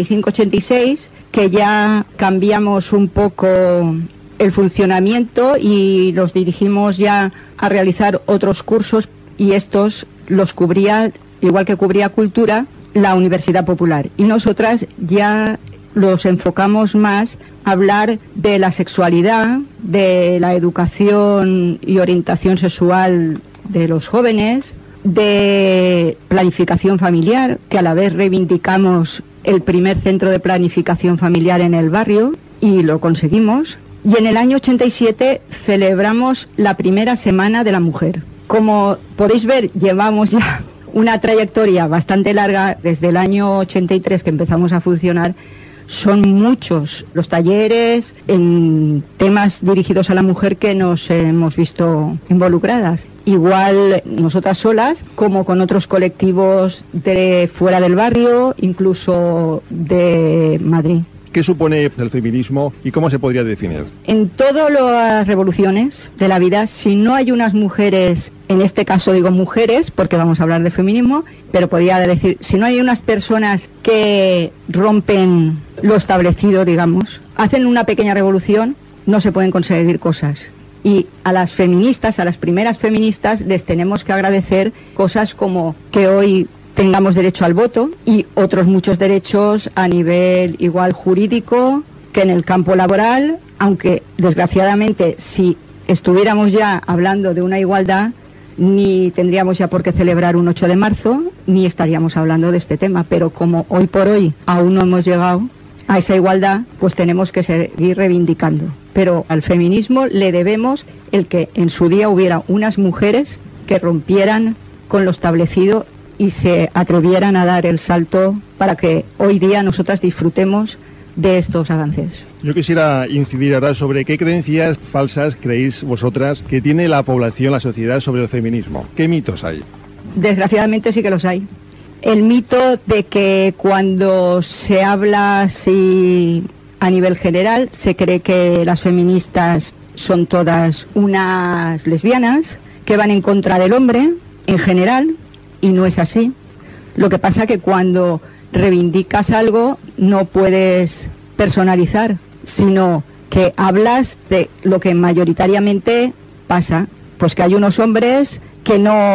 85-86, que ya cambiamos un poco el funcionamiento y nos dirigimos ya a realizar otros cursos, y estos los cubría, igual que cubría cultura, la Universidad Popular. Y nosotras ya los enfocamos más a hablar de la sexualidad, de la educación y orientación sexual de los jóvenes, de planificación familiar, que a la vez reivindicamos el primer centro de planificación familiar en el barrio, y lo conseguimos. Y en el año 87 celebramos la primera Semana de la Mujer. Como podéis ver, llevamos ya una trayectoria bastante larga. Desde el año 83 que empezamos a funcionar, son muchos los talleres en temas dirigidos a la mujer que nos hemos visto involucradas. Igual nosotras solas, como con otros colectivos de fuera del barrio, incluso de Madrid. ¿Qué supone el feminismo y cómo se podría definir? En todas las revoluciones de la vida, si no hay unas mujeres, en este caso digo mujeres, porque vamos a hablar de feminismo, pero podría decir, si no hay unas personas que rompen lo establecido, digamos, hacen una pequeña revolución, no se pueden conseguir cosas. Y a las feministas, a las primeras feministas, les tenemos que agradecer cosas como que hoy tengamos derecho al voto y otros muchos derechos a nivel igual jurídico que en el campo laboral, aunque desgraciadamente si estuviéramos ya hablando de una igualdad, ni tendríamos ya por qué celebrar un 8 de marzo, ni estaríamos hablando de este tema. Pero como hoy por hoy aún no hemos llegado a esa igualdad, pues tenemos que seguir reivindicando. Pero al feminismo le debemos el que en su día hubiera unas mujeres que rompieran con lo establecido y se atrevieran a dar el salto para que hoy día nosotras disfrutemos de estos avances. Yo quisiera incidir ahora sobre qué creencias falsas creéis vosotras que tiene la población, la sociedad sobre el feminismo. ¿Qué mitos hay? Desgraciadamente sí que los hay. El mito de que cuando se habla así a nivel general se cree que las feministas son todas unas lesbianas que van en contra del hombre en general, y no es así. Lo que pasa que cuando reivindicas algo no puedes personalizar, sino que hablas de lo que mayoritariamente pasa, pues que hay unos hombres que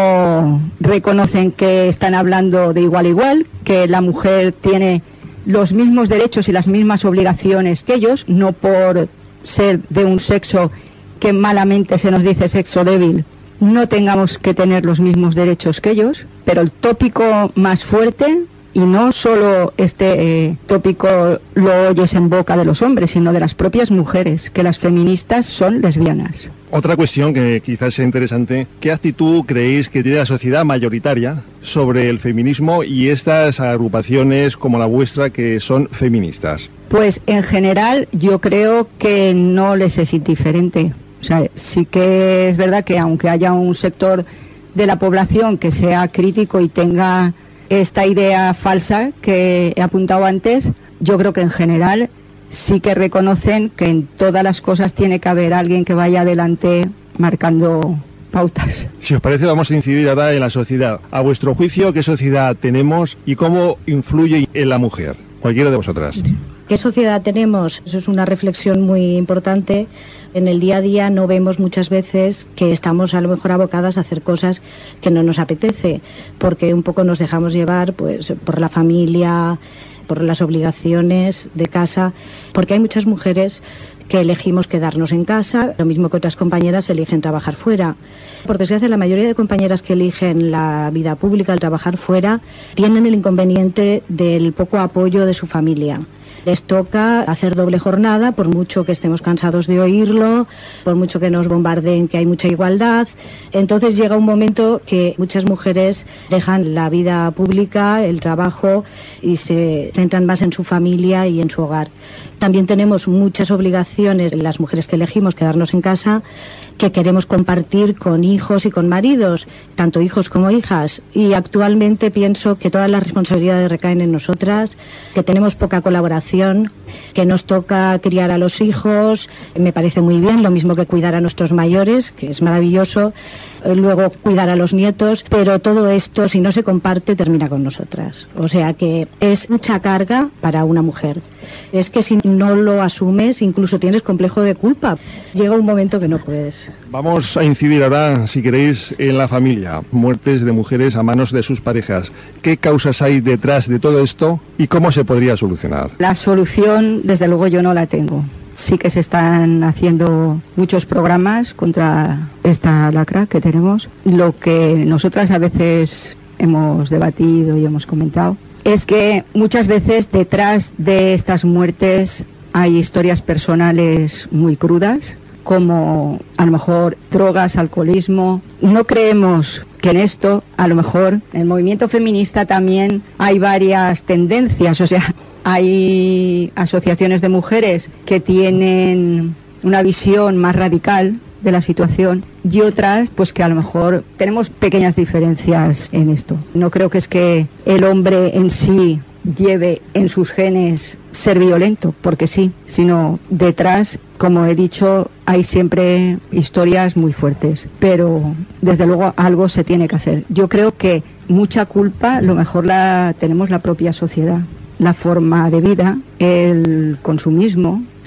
no reconocen que están hablando de igual a igual, que la mujer tiene los mismos derechos y las mismas obligaciones que ellos, no por ser de un sexo que malamente se nos dice sexo débil, no tengamos que tener los mismos derechos que ellos. Pero el tópico más fuerte, y no solo este tópico lo oyes en boca de los hombres, sino de las propias mujeres, que las feministas son lesbianas. Otra cuestión que quizás sea interesante, ¿qué actitud creéis que tiene la sociedad mayoritaria sobre el feminismo y estas agrupaciones como la vuestra que son feministas? Pues en general yo creo que no les es indiferente. O sea, sí que es verdad que aunque haya un sector de la población que sea crítico y tenga esta idea falsa que he apuntado antes, yo creo que en general sí que reconocen que en todas las cosas tiene que haber alguien que vaya adelante marcando pautas. Si os parece, vamos a incidir ahora en la sociedad. A vuestro juicio, ¿qué sociedad tenemos y cómo influye en la mujer? Cualquiera de vosotras. ¿Qué sociedad tenemos? Eso es una reflexión muy importante. En el día a día no vemos muchas veces que estamos a lo mejor abocadas a hacer cosas que no nos apetece, porque un poco nos dejamos llevar pues por la familia, por las obligaciones de casa, porque hay muchas mujeres que elegimos quedarnos en casa, lo mismo que otras compañeras eligen trabajar fuera. Por desgracia, la mayoría de compañeras que eligen la vida pública, el trabajar fuera, tienen el inconveniente del poco apoyo de su familia. Les toca hacer doble jornada, por mucho que estemos cansados de oírlo, por mucho que nos bombardeen que hay mucha igualdad. Entonces llega un momento que muchas mujeres dejan la vida pública, el trabajo, y se centran más en su familia y en su hogar. También tenemos muchas obligaciones, las mujeres que elegimos quedarnos en casa, que queremos compartir con hijos y con maridos, tanto hijos como hijas. Y actualmente pienso que todas las responsabilidades recaen en nosotras, que tenemos poca colaboración, que nos toca criar a los hijos, me parece muy bien, lo mismo que cuidar a nuestros mayores, que es maravilloso, luego cuidar a los nietos, pero todo esto, si no se comparte, termina con nosotras. O sea que es mucha carga para una mujer. Es que si no lo asumes, incluso tienes complejo de culpa. Llega un momento que no puedes. Vamos a incidir ahora, si queréis, en la familia. Muertes de mujeres a manos de sus parejas. ¿Qué causas hay detrás de todo esto y cómo se podría solucionar? La solución, desde luego, yo no la tengo. Sí que se están haciendo muchos programas contra esta lacra que tenemos. Lo que nosotras a veces hemos debatido y hemos comentado es que muchas veces detrás de estas muertes hay historias personales muy crudas, como a lo mejor drogas, alcoholismo. No creemos que en esto, a lo mejor, en el movimiento feminista también hay varias tendencias, o sea, hay asociaciones de mujeres que tienen una visión más radical de la situación y otras pues que a lo mejor tenemos pequeñas diferencias en esto. No creo que es que el hombre en sí lleve en sus genes ser violento, porque sí, sino detrás, como he dicho, hay siempre historias muy fuertes, pero desde luego algo se tiene que hacer. Yo creo que mucha culpa, lo mejor la tenemos la propia sociedad, la forma de vida, el consumismo,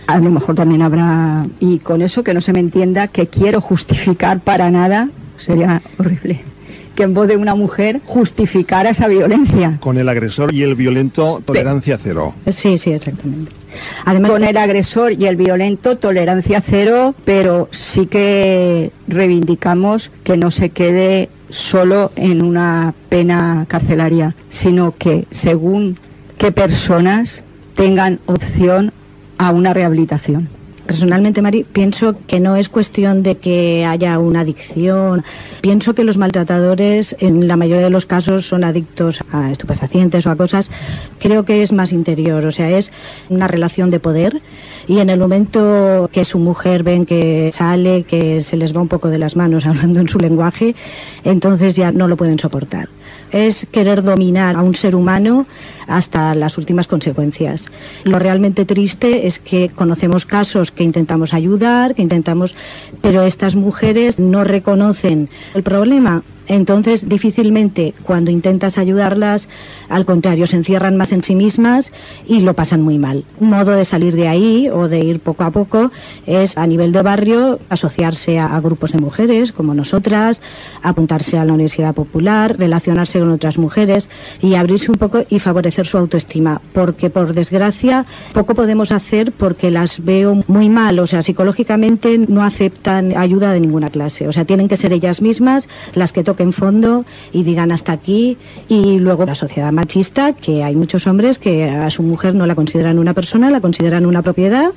A lo mejor también habrá, y con eso que no se me entienda que quiero justificar para nada, sería horrible, que en voz de una mujer justificara esa violencia. Con el agresor y el violento, tolerancia cero. Sí, exactamente. Además, con el agresor y el violento, tolerancia cero, pero sí que reivindicamos que no se quede solo en una pena carcelaria, sino que según qué personas tengan opción a una rehabilitación. Personalmente, Mari, pienso que no es cuestión de que haya una adicción. Pienso que los maltratadores, en la mayoría de los casos, son adictos a estupefacientes o a cosas. Creo que es más interior, o sea, es una relación de poder. Y en el momento que su mujer ven que sale, que se les va un poco de las manos hablando en su lenguaje, entonces ya no lo pueden soportar. Es querer dominar a un ser humano hasta las últimas consecuencias. Lo realmente triste es que conocemos casos que intentamos ayudar, pero estas mujeres no reconocen el problema. Entonces, difícilmente, cuando intentas ayudarlas, al contrario, se encierran más en sí mismas y lo pasan muy mal. Un modo de salir de ahí, o de ir poco a poco, es a nivel de barrio asociarse a grupos de mujeres, como nosotras, apuntarse a la Universidad Popular, relacionarse con otras mujeres y abrirse un poco y favorecer su autoestima. Porque, por desgracia, poco podemos hacer porque las veo muy mal. O sea, psicológicamente no aceptan ayuda de ninguna clase. O sea, tienen que ser ellas mismas las que toquen fondo y digan hasta aquí. Y luego la sociedad machista, que hay muchos hombres que a su mujer no la consideran una persona, la consideran una propiedad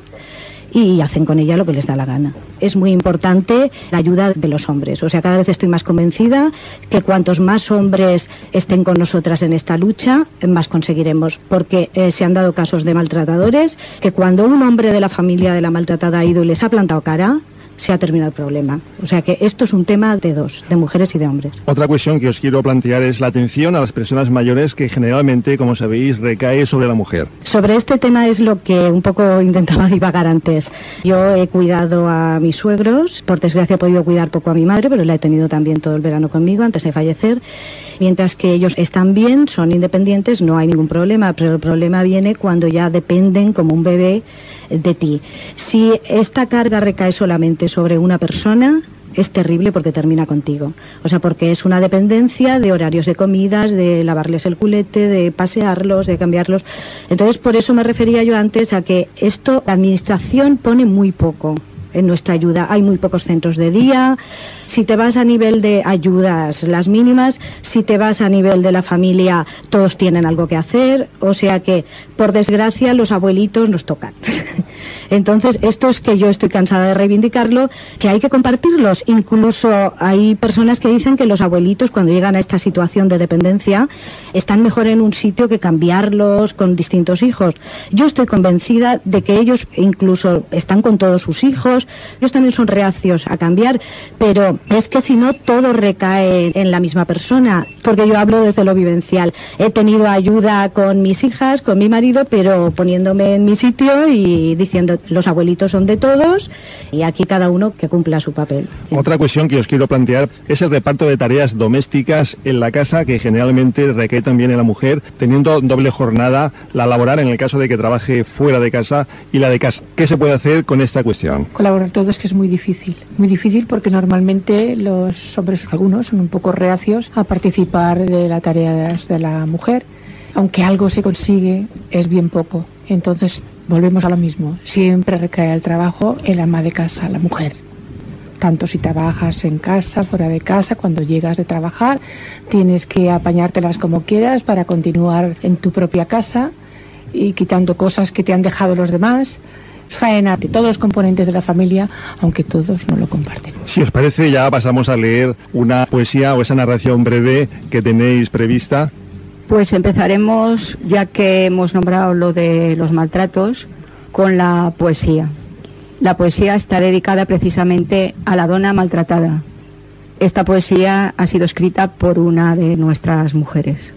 y hacen con ella lo que les da la gana. Es muy importante la ayuda de los hombres. O sea, cada vez estoy más convencida que cuantos más hombres estén con nosotras en esta lucha, más conseguiremos. Porque se han dado casos de maltratadores que cuando un hombre de la familia de la maltratada ha ido y les ha plantado cara, se ha terminado el problema. O sea que esto es un tema de dos, de mujeres y de hombres. Otra cuestión que os quiero plantear es la atención a las personas mayores que generalmente, como sabéis, recae sobre la mujer. Sobre este tema es lo que un poco intentaba divagar antes. Yo he cuidado a mis suegros, por desgracia he podido cuidar poco a mi madre, pero la he tenido también todo el verano conmigo antes de fallecer. Mientras que ellos están bien, son independientes, no hay ningún problema, pero el problema viene cuando ya dependen como un bebé de ti. Si esta carga recae solamente sobre una persona, es terrible porque termina contigo. O sea, porque es una dependencia de horarios de comidas, de lavarles el culete, de pasearlos, de cambiarlos. Entonces, por eso me refería yo antes a que esto, la administración pone muy poco en nuestra ayuda. Hay muy pocos centros de día. Si te vas a nivel de ayudas, las mínimas. Si te vas a nivel de la familia, todos tienen algo que hacer. O sea que, por desgracia, los abuelitos nos tocan. Entonces, esto es que yo estoy cansada de reivindicarlo, que hay que compartirlos. Incluso hay personas que dicen que los abuelitos, cuando llegan a esta situación de dependencia, están mejor en un sitio que cambiarlos con distintos hijos. Yo estoy convencida de que ellos incluso están con todos sus hijos. Ellos también son reacios a cambiar, pero es que si no, todo recae en la misma persona, porque yo hablo desde lo vivencial. He tenido ayuda con mis hijas, con mi marido, pero poniéndome en mi sitio y diciendo, los abuelitos son de todos y aquí cada uno que cumpla su papel. Otra cuestión que os quiero plantear es el reparto de tareas domésticas en la casa, que generalmente recae también en la mujer, teniendo doble jornada, la laboral en el caso de que trabaje fuera de casa y la de casa. ¿Qué se puede hacer con esta cuestión? Colaborar todos, que es muy difícil porque normalmente los hombres, algunos, son un poco reacios a participar de las tareas de la mujer. Aunque algo se consigue, es bien poco. Entonces volvemos a lo mismo, siempre recae el trabajo en la ama de casa, la mujer. Tanto si trabajas en casa, fuera de casa, cuando llegas de trabajar, tienes que apañártelas como quieras para continuar en tu propia casa y quitando cosas que te han dejado los demás. Faena de todos los componentes de la familia, aunque todos no lo comparten. Si os parece, ya pasamos a leer una poesía o esa narración breve que tenéis prevista. Pues empezaremos, ya que hemos nombrado lo de los maltratos, con la poesía. La poesía está dedicada precisamente a la dona maltratada. Esta poesía ha sido escrita por una de nuestras mujeres.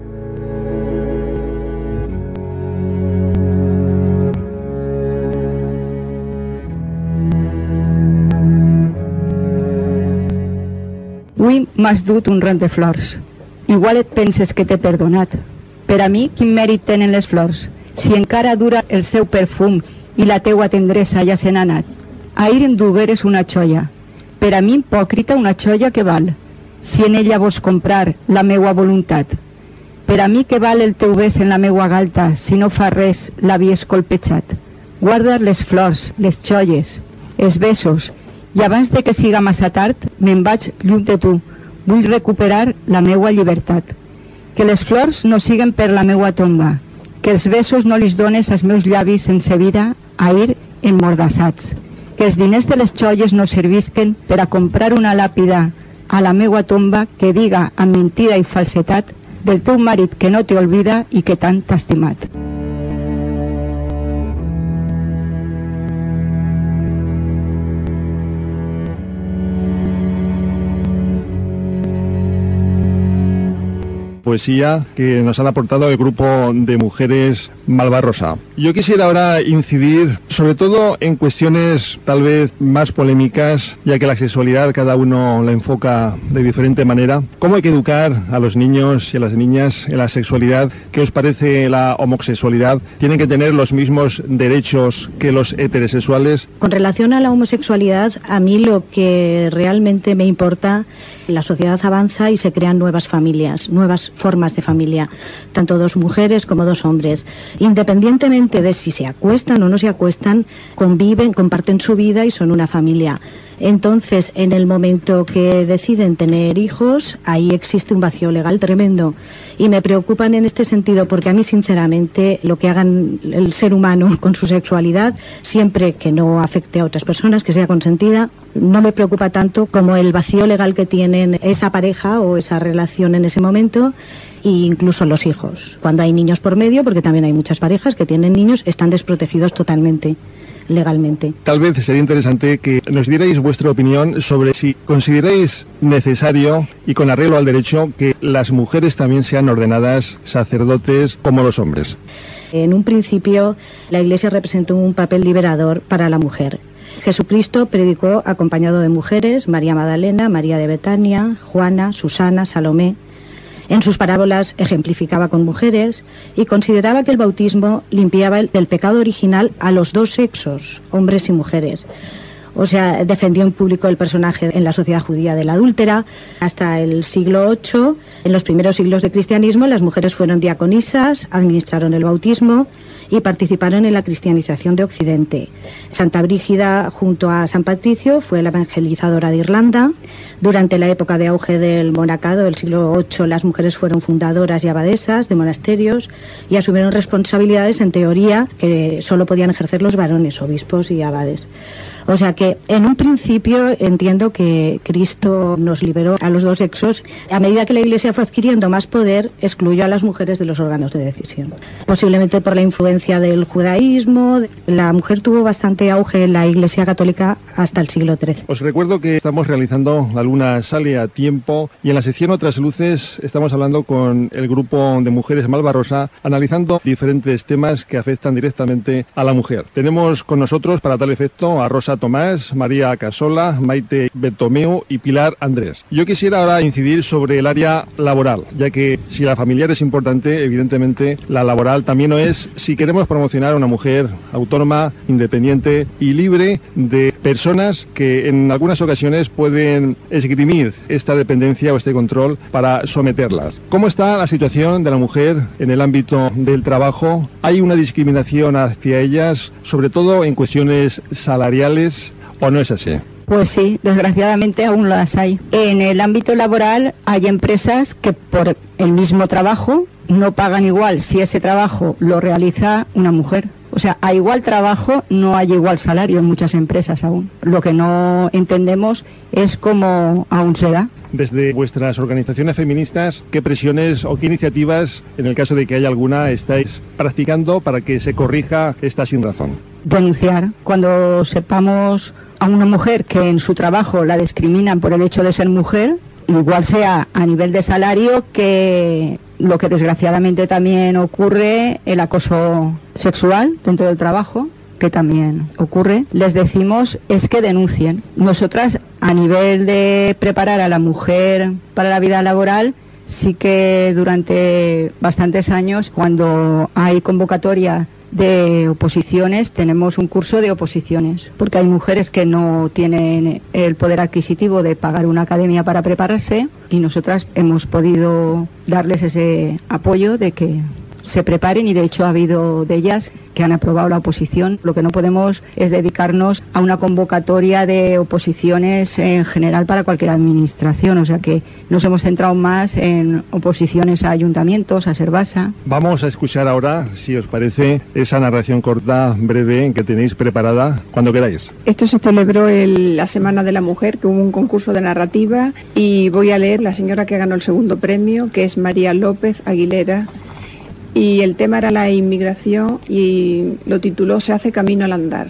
Avui m'has dut un ram de flors. Igual et penses que t'he perdonat. Per a mi, quin mèrit tenen les flors? Si encara dura el seu perfum i la teua tendresa ja se n'ha anat. Ahir em dugueres una xoia, per a mi hipòcrita una xoia que val, si en ella vols comprar la meua voluntat. Per a mi que val el teu bes en la meua galta, si no fa res l'havies colpejat. Guarda les flors, les xoies, els besos, i abans de que siga massa tard, me'n vaig lluny de tu. Vull recuperar la meua llibertat. Que les flors no siguen per la meua tomba, que els besos no li dones als meus llavis sense vida a ir emmordassats, que els diners de les xoies no servisquen per a comprar una làpida a la meua tomba que diga amb mentida i falsetat del teu marit que no t'olvida i que tant t'ha estimat. Poesía que nos han aportado el grupo de mujeres Malvarrosa. Yo quisiera ahora incidir sobre todo en cuestiones tal vez más polémicas, ya que la sexualidad cada uno la enfoca de diferente manera. ¿Cómo hay que educar a los niños y a las niñas en la sexualidad? ¿Qué os parece la homosexualidad? ¿Tienen que tener los mismos derechos que los heterosexuales? Con relación a la homosexualidad, a mí lo que realmente me importa, la sociedad avanza y se crean nuevas familias, nuevas formas de familia, tanto dos mujeres como dos hombres. Independientemente de si se acuestan o no se acuestan, conviven, comparten su vida y son una familia. Entonces, en el momento que deciden tener hijos, ahí existe un vacío legal tremendo. Y me preocupan en este sentido porque a mí, sinceramente, lo que hagan el ser humano con su sexualidad, siempre que no afecte a otras personas, que sea consentida, no me preocupa tanto como el vacío legal que tienen esa pareja o esa relación en ese momento, e incluso los hijos. Cuando hay niños por medio, porque también hay muchas parejas que tienen niños, están desprotegidos totalmente legalmente. Tal vez sería interesante que nos dierais vuestra opinión sobre si consideráis necesario y con arreglo al derecho que las mujeres también sean ordenadas sacerdotes como los hombres. En un principio, la Iglesia representó un papel liberador para la mujer. Jesucristo predicó acompañado de mujeres: María Magdalena, María de Betania, Juana, Susana, Salomé. En sus parábolas ejemplificaba con mujeres y consideraba que el bautismo limpiaba del pecado original a los dos sexos, hombres y mujeres. O sea, defendió en público el personaje en la sociedad judía de la adúltera. Hasta el siglo VIII, en los primeros siglos del cristianismo, las mujeres fueron diaconisas, administraron el bautismo y participaron en la cristianización de Occidente. Santa Brígida, junto a San Patricio, fue la evangelizadora de Irlanda. Durante la época de auge del monacado del siglo VIII, las mujeres fueron fundadoras y abadesas de monasterios y asumieron responsabilidades, en teoría, que solo podían ejercer los varones, obispos y abades. O sea que, en un principio, entiendo que Cristo nos liberó a los dos sexos. A medida que la Iglesia fue adquiriendo más poder, excluyó a las mujeres de los órganos de decisión. Posiblemente por la influencia del judaísmo, la mujer tuvo bastante auge en la Iglesia católica hasta el siglo XIII. Os recuerdo que estamos realizando la Luna Sale a tiempo y en la sección Otras Luces estamos hablando con el grupo de mujeres Malvarrosa, analizando diferentes temas que afectan directamente a la mujer. Tenemos con nosotros, para tal efecto, a Rosa Tomás, María Casola, Maite Bertomeu y Pilar Andrés. Yo quisiera ahora incidir sobre el área laboral, ya que si la familiar es importante, evidentemente la laboral también lo es, si queremos promocionar a una mujer autónoma, independiente y libre de personas que en algunas ocasiones pueden esgrimir esta dependencia o este control para someterlas. ¿Cómo está la situación de la mujer en el ámbito del trabajo? ¿Hay una discriminación hacia ellas, sobre todo en cuestiones salariales, o no es así? Pues sí, desgraciadamente aún las hay. En el ámbito laboral hay empresas que por el mismo trabajo no pagan igual si ese trabajo lo realiza una mujer. O sea, a igual trabajo no hay igual salario en muchas empresas aún. Lo que no entendemos es cómo aún se da. Desde vuestras organizaciones feministas, ¿qué presiones o qué iniciativas, en el caso de que haya alguna, estáis practicando para que se corrija esta sinrazón? Denunciar. Cuando sepamos a una mujer que en su trabajo la discriminan por el hecho de ser mujer, igual sea a nivel de salario que lo que desgraciadamente también ocurre, el acoso sexual dentro del trabajo, que también ocurre, les decimos es que denuncien. Nosotras, a nivel de preparar a la mujer para la vida laboral, sí que durante bastantes años, cuando hay convocatoria de oposiciones, tenemos un curso de oposiciones, porque hay mujeres que no tienen el poder adquisitivo de pagar una academia para prepararse, y nosotras hemos podido darles ese apoyo de que se preparen, y de hecho ha habido de ellas que han aprobado la oposición. Lo que no podemos es dedicarnos a una convocatoria de oposiciones en general para cualquier administración, o sea que nos hemos centrado más en oposiciones a ayuntamientos, a Servasa. Vamos a escuchar ahora, si os parece, esa narración corta, breve, que tenéis preparada cuando queráis. Esto se celebró la Semana de la Mujer, que hubo un concurso de narrativa, y voy a leer la señora que ganó el segundo premio, que es María López Aguilera, y el tema era la inmigración y lo tituló Se hace camino al andar.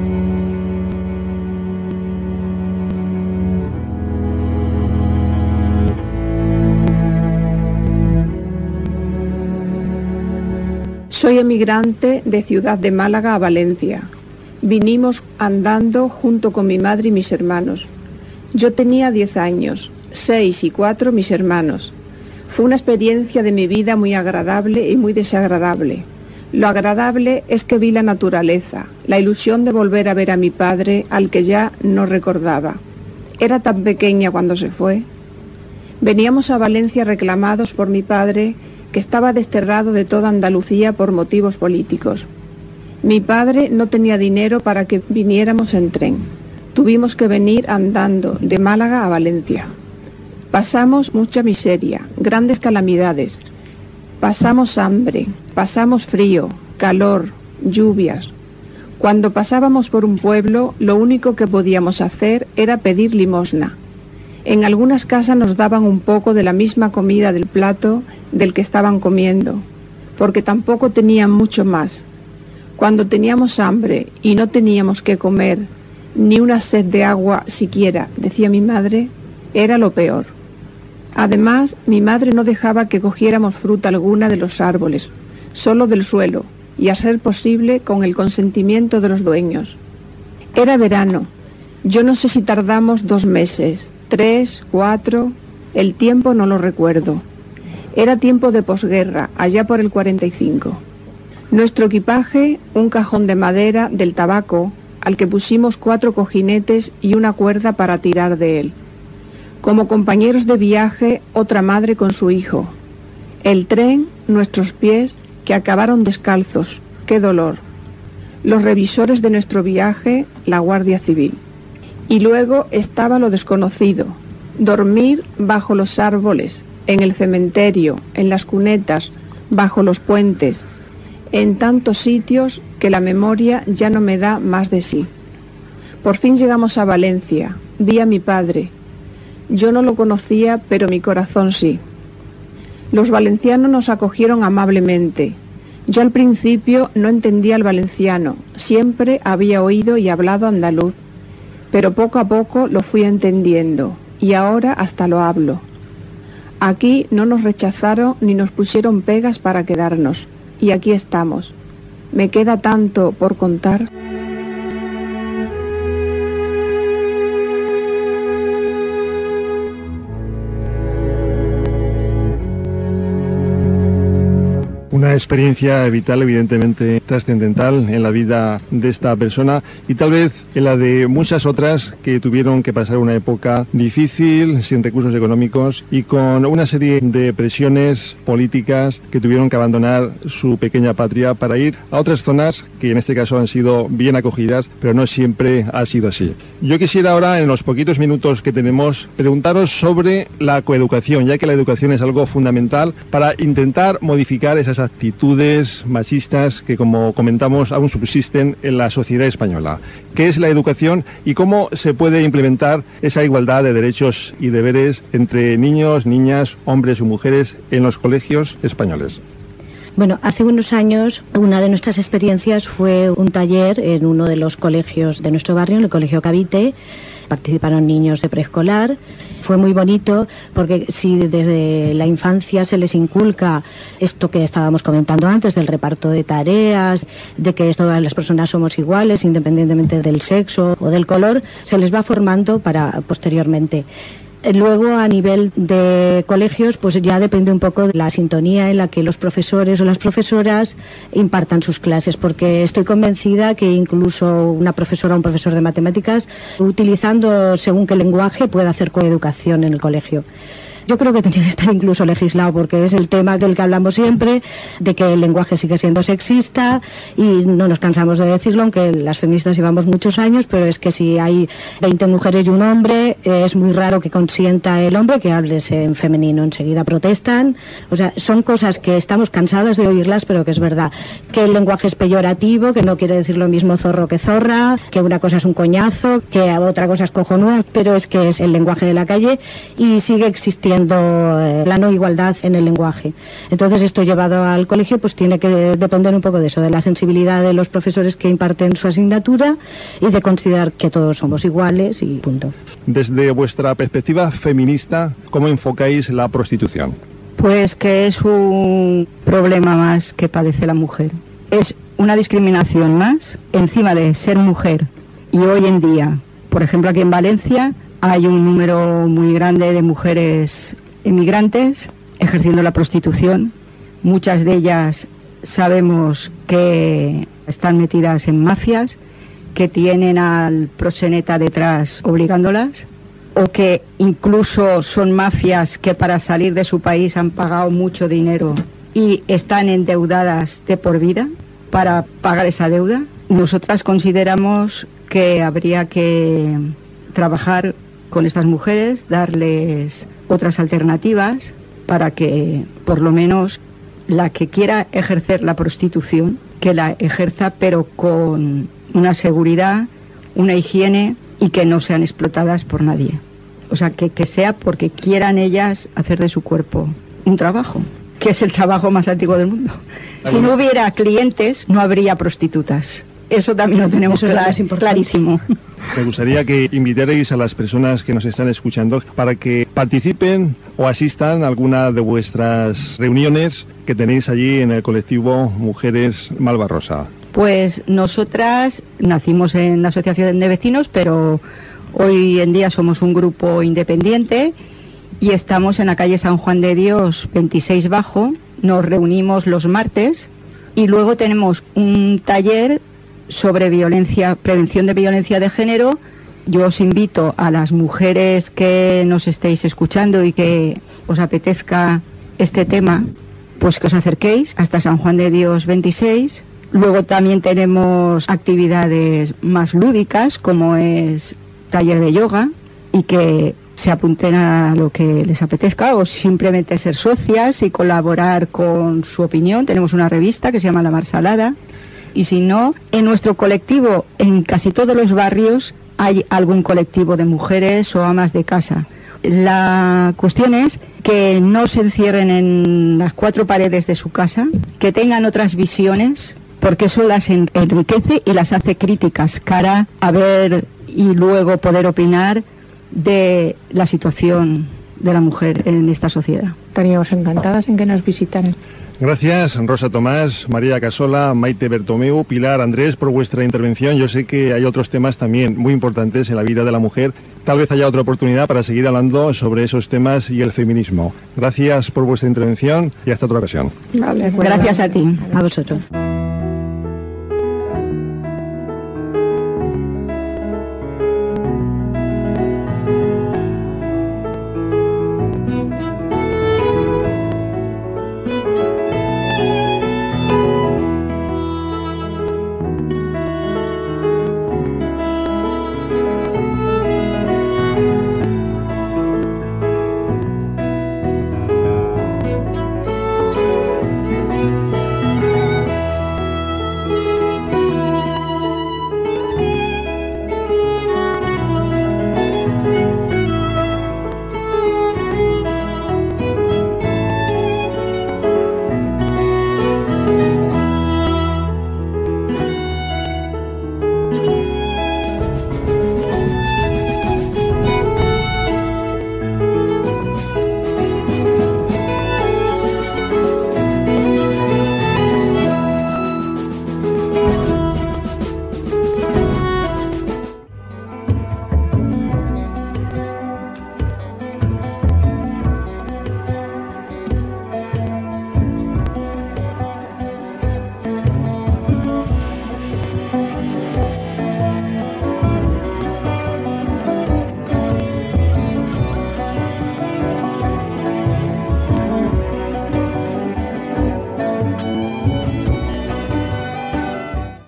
Soy emigrante de Ciudad de Málaga a Valencia. Vinimos andando junto con mi madre y mis hermanos. Yo tenía 10 años, 6 y 4 mis hermanos. Fue una experiencia de mi vida muy agradable y muy desagradable. Lo agradable es que vi la naturaleza, la ilusión de volver a ver a mi padre, al que ya no recordaba. Era tan pequeña cuando se fue. Veníamos a Valencia reclamados por mi padre, que estaba desterrado de toda Andalucía por motivos políticos. Mi padre no tenía dinero para que viniéramos en tren. Tuvimos que venir andando de Málaga a Valencia. Pasamos mucha miseria, grandes calamidades. Pasamos hambre, pasamos frío, calor, lluvias. Cuando pasábamos por un pueblo, lo único que podíamos hacer era pedir limosna. En algunas casas nos daban un poco de la misma comida del plato del que estaban comiendo, porque tampoco tenían mucho más. Cuando teníamos hambre y no teníamos que comer, ni una sed de agua siquiera, decía mi madre, era lo peor. Además, mi madre no dejaba que cogiéramos fruta alguna de los árboles, solo del suelo, y a ser posible con el consentimiento de los dueños. Era verano. Yo no sé si tardamos 2 meses, 3, 4, el tiempo no lo recuerdo. Era tiempo de posguerra, allá por el 45. Nuestro equipaje, un cajón de madera del tabaco, al que pusimos 4 cojinetes y una cuerda para tirar de él. Como compañeros de viaje, otra madre con su hijo. El tren, nuestros pies, que acabaron descalzos. ¡Qué dolor! Los revisores de nuestro viaje, la Guardia Civil. Y luego estaba lo desconocido. Dormir bajo los árboles, en el cementerio, en las cunetas, bajo los puentes, en tantos sitios que la memoria ya no me da más de sí. Por fin llegamos a Valencia. Vi a mi padre. Yo no lo conocía, pero mi corazón sí. Los valencianos nos acogieron amablemente. Yo al principio no entendía el valenciano, siempre había oído y hablado andaluz, pero poco a poco lo fui entendiendo, y ahora hasta lo hablo. Aquí no nos rechazaron ni nos pusieron pegas para quedarnos, y aquí estamos. Me queda tanto por contar. Una experiencia vital, evidentemente trascendental en la vida de esta persona y tal vez en la de muchas otras que tuvieron que pasar una época difícil, sin recursos económicos y con una serie de presiones políticas que tuvieron que abandonar su pequeña patria para ir a otras zonas que en este caso han sido bien acogidas, pero no siempre ha sido así. Yo quisiera ahora, en los poquitos minutos que tenemos, preguntaros sobre la coeducación, ya que la educación es algo fundamental para intentar modificar esas actitudes machistas que, como comentamos, aún subsisten en la sociedad española. ¿Qué es la educación y cómo se puede implementar esa igualdad de derechos y deberes entre niños, niñas, hombres y mujeres en los colegios españoles? Bueno, hace unos años una de nuestras experiencias fue un taller en uno de los colegios de nuestro barrio, en el Colegio Cavite. Participaron niños de preescolar. Fue muy bonito porque si desde la infancia se les inculca esto que estábamos comentando antes del reparto de tareas, de que todas las personas somos iguales independientemente del sexo o del color, se les va formando para posteriormente. Luego, a nivel de colegios, pues ya depende un poco de la sintonía en la que los profesores o las profesoras impartan sus clases, porque estoy convencida que incluso una profesora o un profesor de matemáticas, utilizando según qué lenguaje, puede hacer coeducación en el colegio. Yo creo que tendría que estar incluso legislado, porque es el tema del que hablamos siempre, de que el lenguaje sigue siendo sexista y no nos cansamos de decirlo, aunque las feministas llevamos muchos años, pero es que si hay 20 mujeres y un hombre, es muy raro que consienta el hombre que hables en femenino, enseguida protestan. O sea, son cosas que estamos cansadas de oírlas, pero que es verdad. Que el lenguaje es peyorativo, que no quiere decir lo mismo zorro que zorra, que una cosa es un coñazo, que otra cosa es cojonuda, pero es que es el lenguaje de la calle y sigue existiendo la no igualdad en el lenguaje. Entonces, esto llevado al colegio pues tiene que depender un poco de eso, de la sensibilidad de los profesores que imparten su asignatura y de considerar que todos somos iguales y punto. Desde vuestra perspectiva feminista, ¿cómo enfocáis la prostitución? Pues que es un problema más que padece la mujer. Es una discriminación más encima de ser mujer. Y hoy en día, por ejemplo, aquí en Valencia, hay un número muy grande de mujeres inmigrantes ejerciendo la prostitución. Muchas de ellas sabemos que están metidas en mafias, que tienen al proxeneta detrás obligándolas, o que incluso son mafias que para salir de su país han pagado mucho dinero y están endeudadas de por vida para pagar esa deuda. Nosotras consideramos que habría que trabajar con estas mujeres, darles otras alternativas para que, por lo menos, la que quiera ejercer la prostitución, que la ejerza, pero con una seguridad, una higiene y que no sean explotadas por nadie. O sea, que sea porque quieran ellas hacer de su cuerpo un trabajo, que es el trabajo más antiguo del mundo. Si no hubiera clientes, no habría prostitutas. Eso también lo tenemos clarísimo. Me gustaría que invitarais a las personas que nos están escuchando para que participen o asistan a alguna de vuestras reuniones que tenéis allí en el colectivo Mujeres Malvarrosa. Pues nosotras nacimos en la Asociación de Vecinos, pero hoy en día somos un grupo independiente y estamos en la calle San Juan de Dios 26 Bajo. Nos reunimos los martes y luego tenemos un taller sobre prevención de violencia de género. Yo os invito a las mujeres que nos estéis escuchando y que os apetezca este tema, pues que os acerquéis hasta San Juan de Dios 26. Luego también tenemos actividades más lúdicas, como es taller de yoga, y que se apunten a lo que les apetezca o simplemente ser socias y colaborar con su opinión. Tenemos una revista que se llama La Marsalada. Y si no, en nuestro colectivo, en casi todos los barrios, hay algún colectivo de mujeres o amas de casa. La cuestión es que no se encierren en las cuatro paredes de su casa, que tengan otras visiones, porque eso las enriquece y las hace críticas cara a ver y luego poder opinar de la situación de la mujer en esta sociedad. Estaríamos encantadas en que nos visitaran. Gracias, Rosa Tomás, María Casola, Maite Bertomeu, Pilar, Andrés, por vuestra intervención. Yo sé que hay otros temas también muy importantes en la vida de la mujer. Tal vez haya otra oportunidad para seguir hablando sobre esos temas y el feminismo. Gracias por vuestra intervención y hasta otra ocasión. Vale, gracias a ti, a vosotros.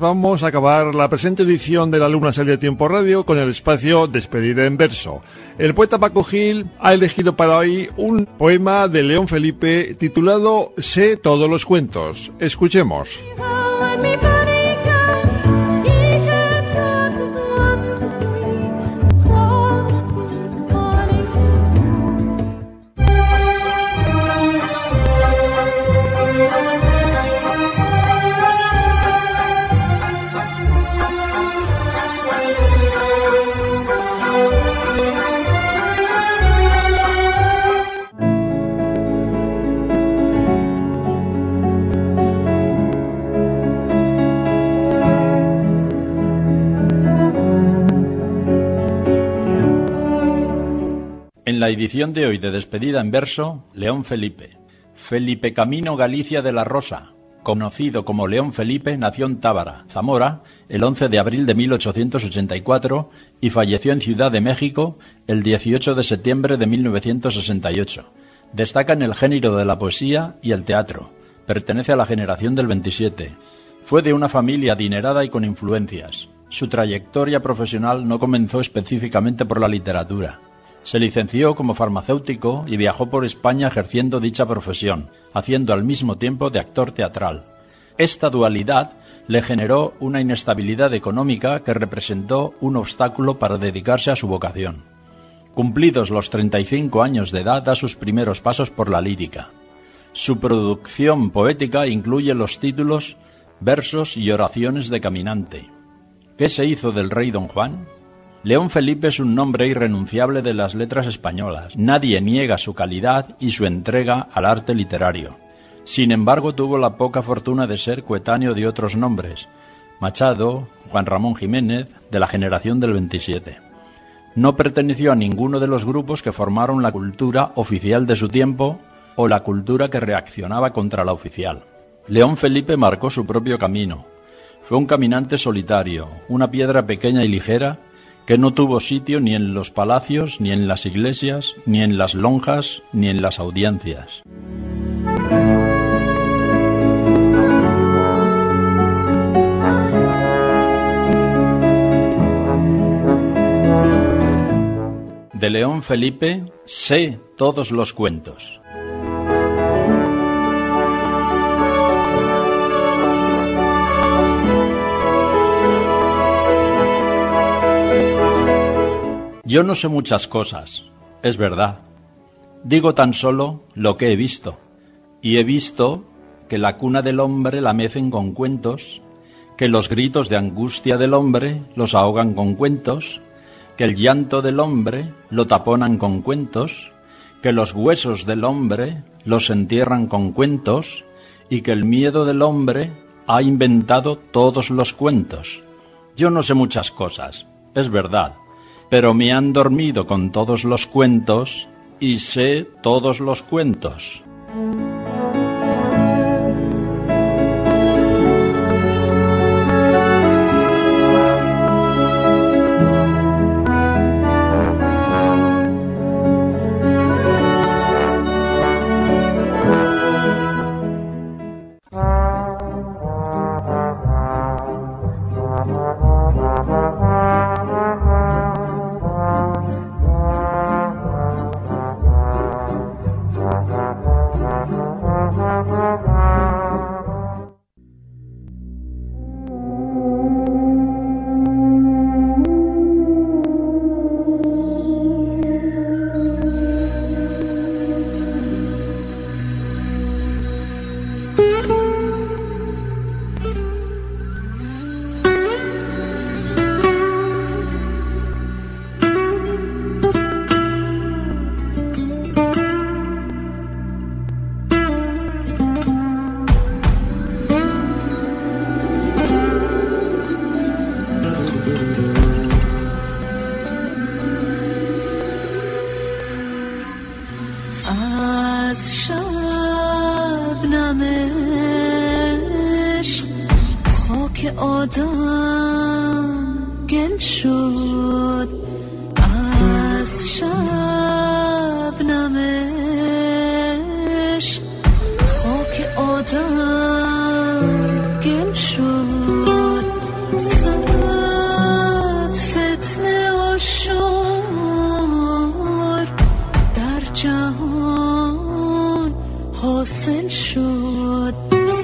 vamos a acabar la presente edición de la Luna Sale de Tiempo Radio con el espacio Despedida en Verso. El poeta Paco Gil ha elegido para hoy un poema de León Felipe titulado Sé todos los cuentos. Escuchemos. En la edición de hoy de Despedida en Verso, León Felipe. Felipe Camino Galicia de la Rosa, conocido como León Felipe, nació en Tábara, Zamora, el 11 de abril de 1884 y falleció en Ciudad de México el 18 de septiembre de 1968. Destaca en el género de la poesía y el teatro. Pertenece a la generación del 27. Fue de una familia adinerada y con influencias. Su trayectoria profesional no comenzó específicamente por la literatura. Se licenció como farmacéutico y viajó por España ejerciendo dicha profesión, haciendo al mismo tiempo de actor teatral. Esta dualidad le generó una inestabilidad económica que representó un obstáculo para dedicarse a su vocación. Cumplidos los 35 años de edad, da sus primeros pasos por la lírica. Su producción poética incluye los títulos Versos y oraciones de caminante. ¿Qué se hizo del rey Don Juan? León Felipe es un nombre irrenunciable de las letras españolas. Nadie niega su calidad y su entrega al arte literario. Sin embargo, tuvo la poca fortuna de ser coetáneo de otros nombres: Machado, Juan Ramón Jiménez, de la generación del 27. No perteneció a ninguno de los grupos que formaron la cultura oficial de su tiempo o la cultura que reaccionaba contra la oficial. León Felipe marcó su propio camino. Fue un caminante solitario, una piedra pequeña y ligera, que no tuvo sitio ni en los palacios, ni en las iglesias, ni en las lonjas, ni en las audiencias. De León Felipe, sé todos los cuentos. Yo no sé muchas cosas, es verdad. Digo tan solo lo que he visto. Y he visto que la cuna del hombre la mecen con cuentos, que los gritos de angustia del hombre los ahogan con cuentos, que el llanto del hombre lo taponan con cuentos, que los huesos del hombre los entierran con cuentos, y que el miedo del hombre ha inventado todos los cuentos. Yo no sé muchas cosas, es verdad. Pero me han dormido con todos los cuentos y sé todos los cuentos. گل شد حاصل شد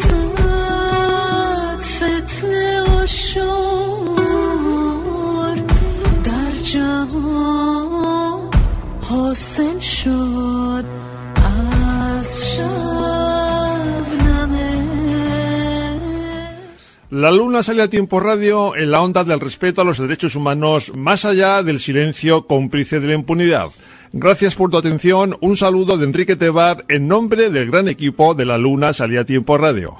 صد فتنه و شور در جهان حاصل شد از شبنمه. La Luna sale a Tiempo Radio en la onda del respeto a los derechos humanos, más allá del silencio cómplice de la impunidad. Gracias por tu atención. Un saludo de Enrique Tebar en nombre del gran equipo de La Luna sale a Tiempo Radio.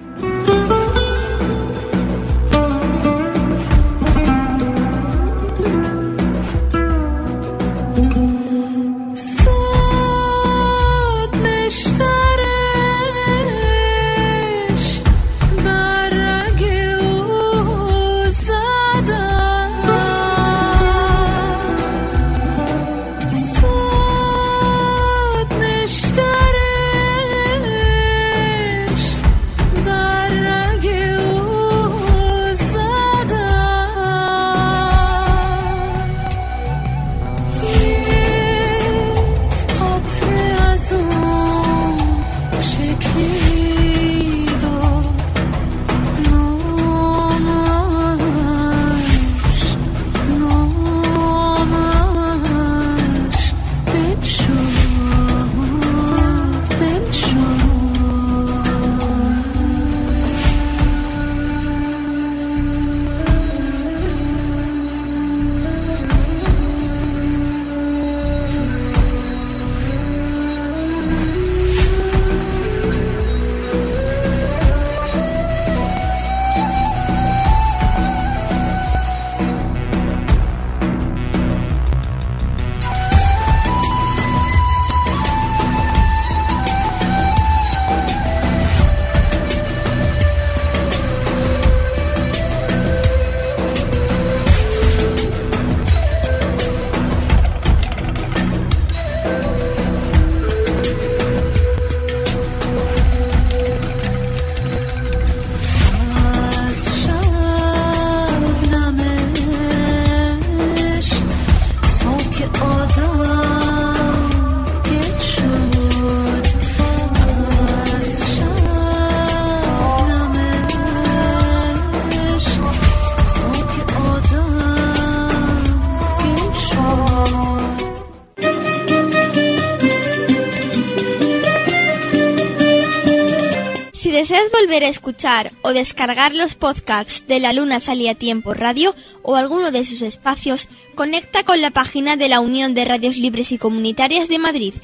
Si deseas volver a escuchar o descargar los podcasts de La Luna Sale a Tiempo Radio o alguno de sus espacios, conecta con la página de la Unión de Radios Libres y Comunitarias de Madrid,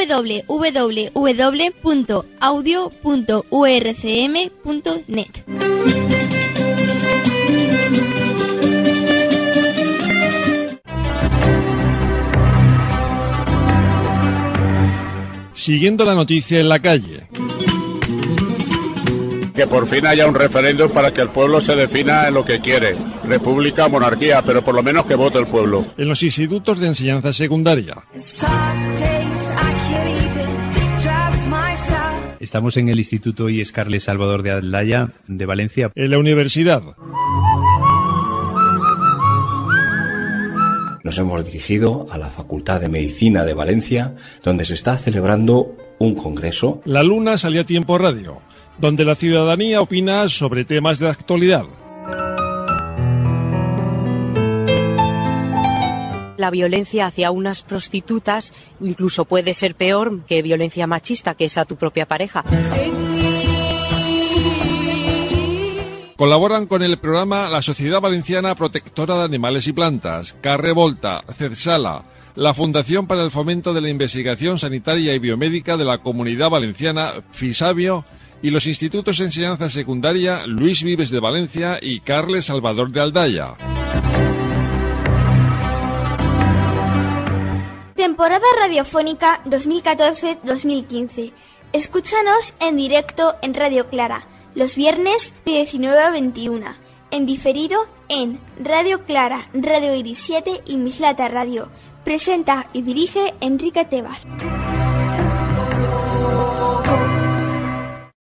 www.audio.urcm.net. Siguiendo la noticia en la calle. Que por fin haya un referéndum para que el pueblo se defina en lo que quiere, república o monarquía, pero por lo menos que vote el pueblo. En los institutos de enseñanza secundaria. Estamos en el Instituto I. Carles Salvador de Aldaya, de Valencia. En la universidad. Nos hemos dirigido a la Facultad de Medicina de Valencia, donde se está celebrando un congreso. La Luna Sale a Tiempo Radio, donde la ciudadanía opina sobre temas de actualidad. La violencia hacia unas prostitutas incluso puede ser peor que violencia machista, que es a tu propia pareja. Colaboran con el programa la Sociedad Valenciana Protectora de Animales y Plantas, Carre Volta, CERSALA, la Fundación para el Fomento de la Investigación Sanitaria y Biomédica de la Comunidad Valenciana, FISABIO, y los institutos de enseñanza secundaria Luis Vives de Valencia y Carles Salvador de Aldaya. Temporada radiofónica 2014-2015. Escúchanos en directo en Radio Clara, los viernes de 19 a 21. En diferido en Radio Clara, Radio Iris 7 y Mislata Radio. Presenta y dirige Enrique Tebar.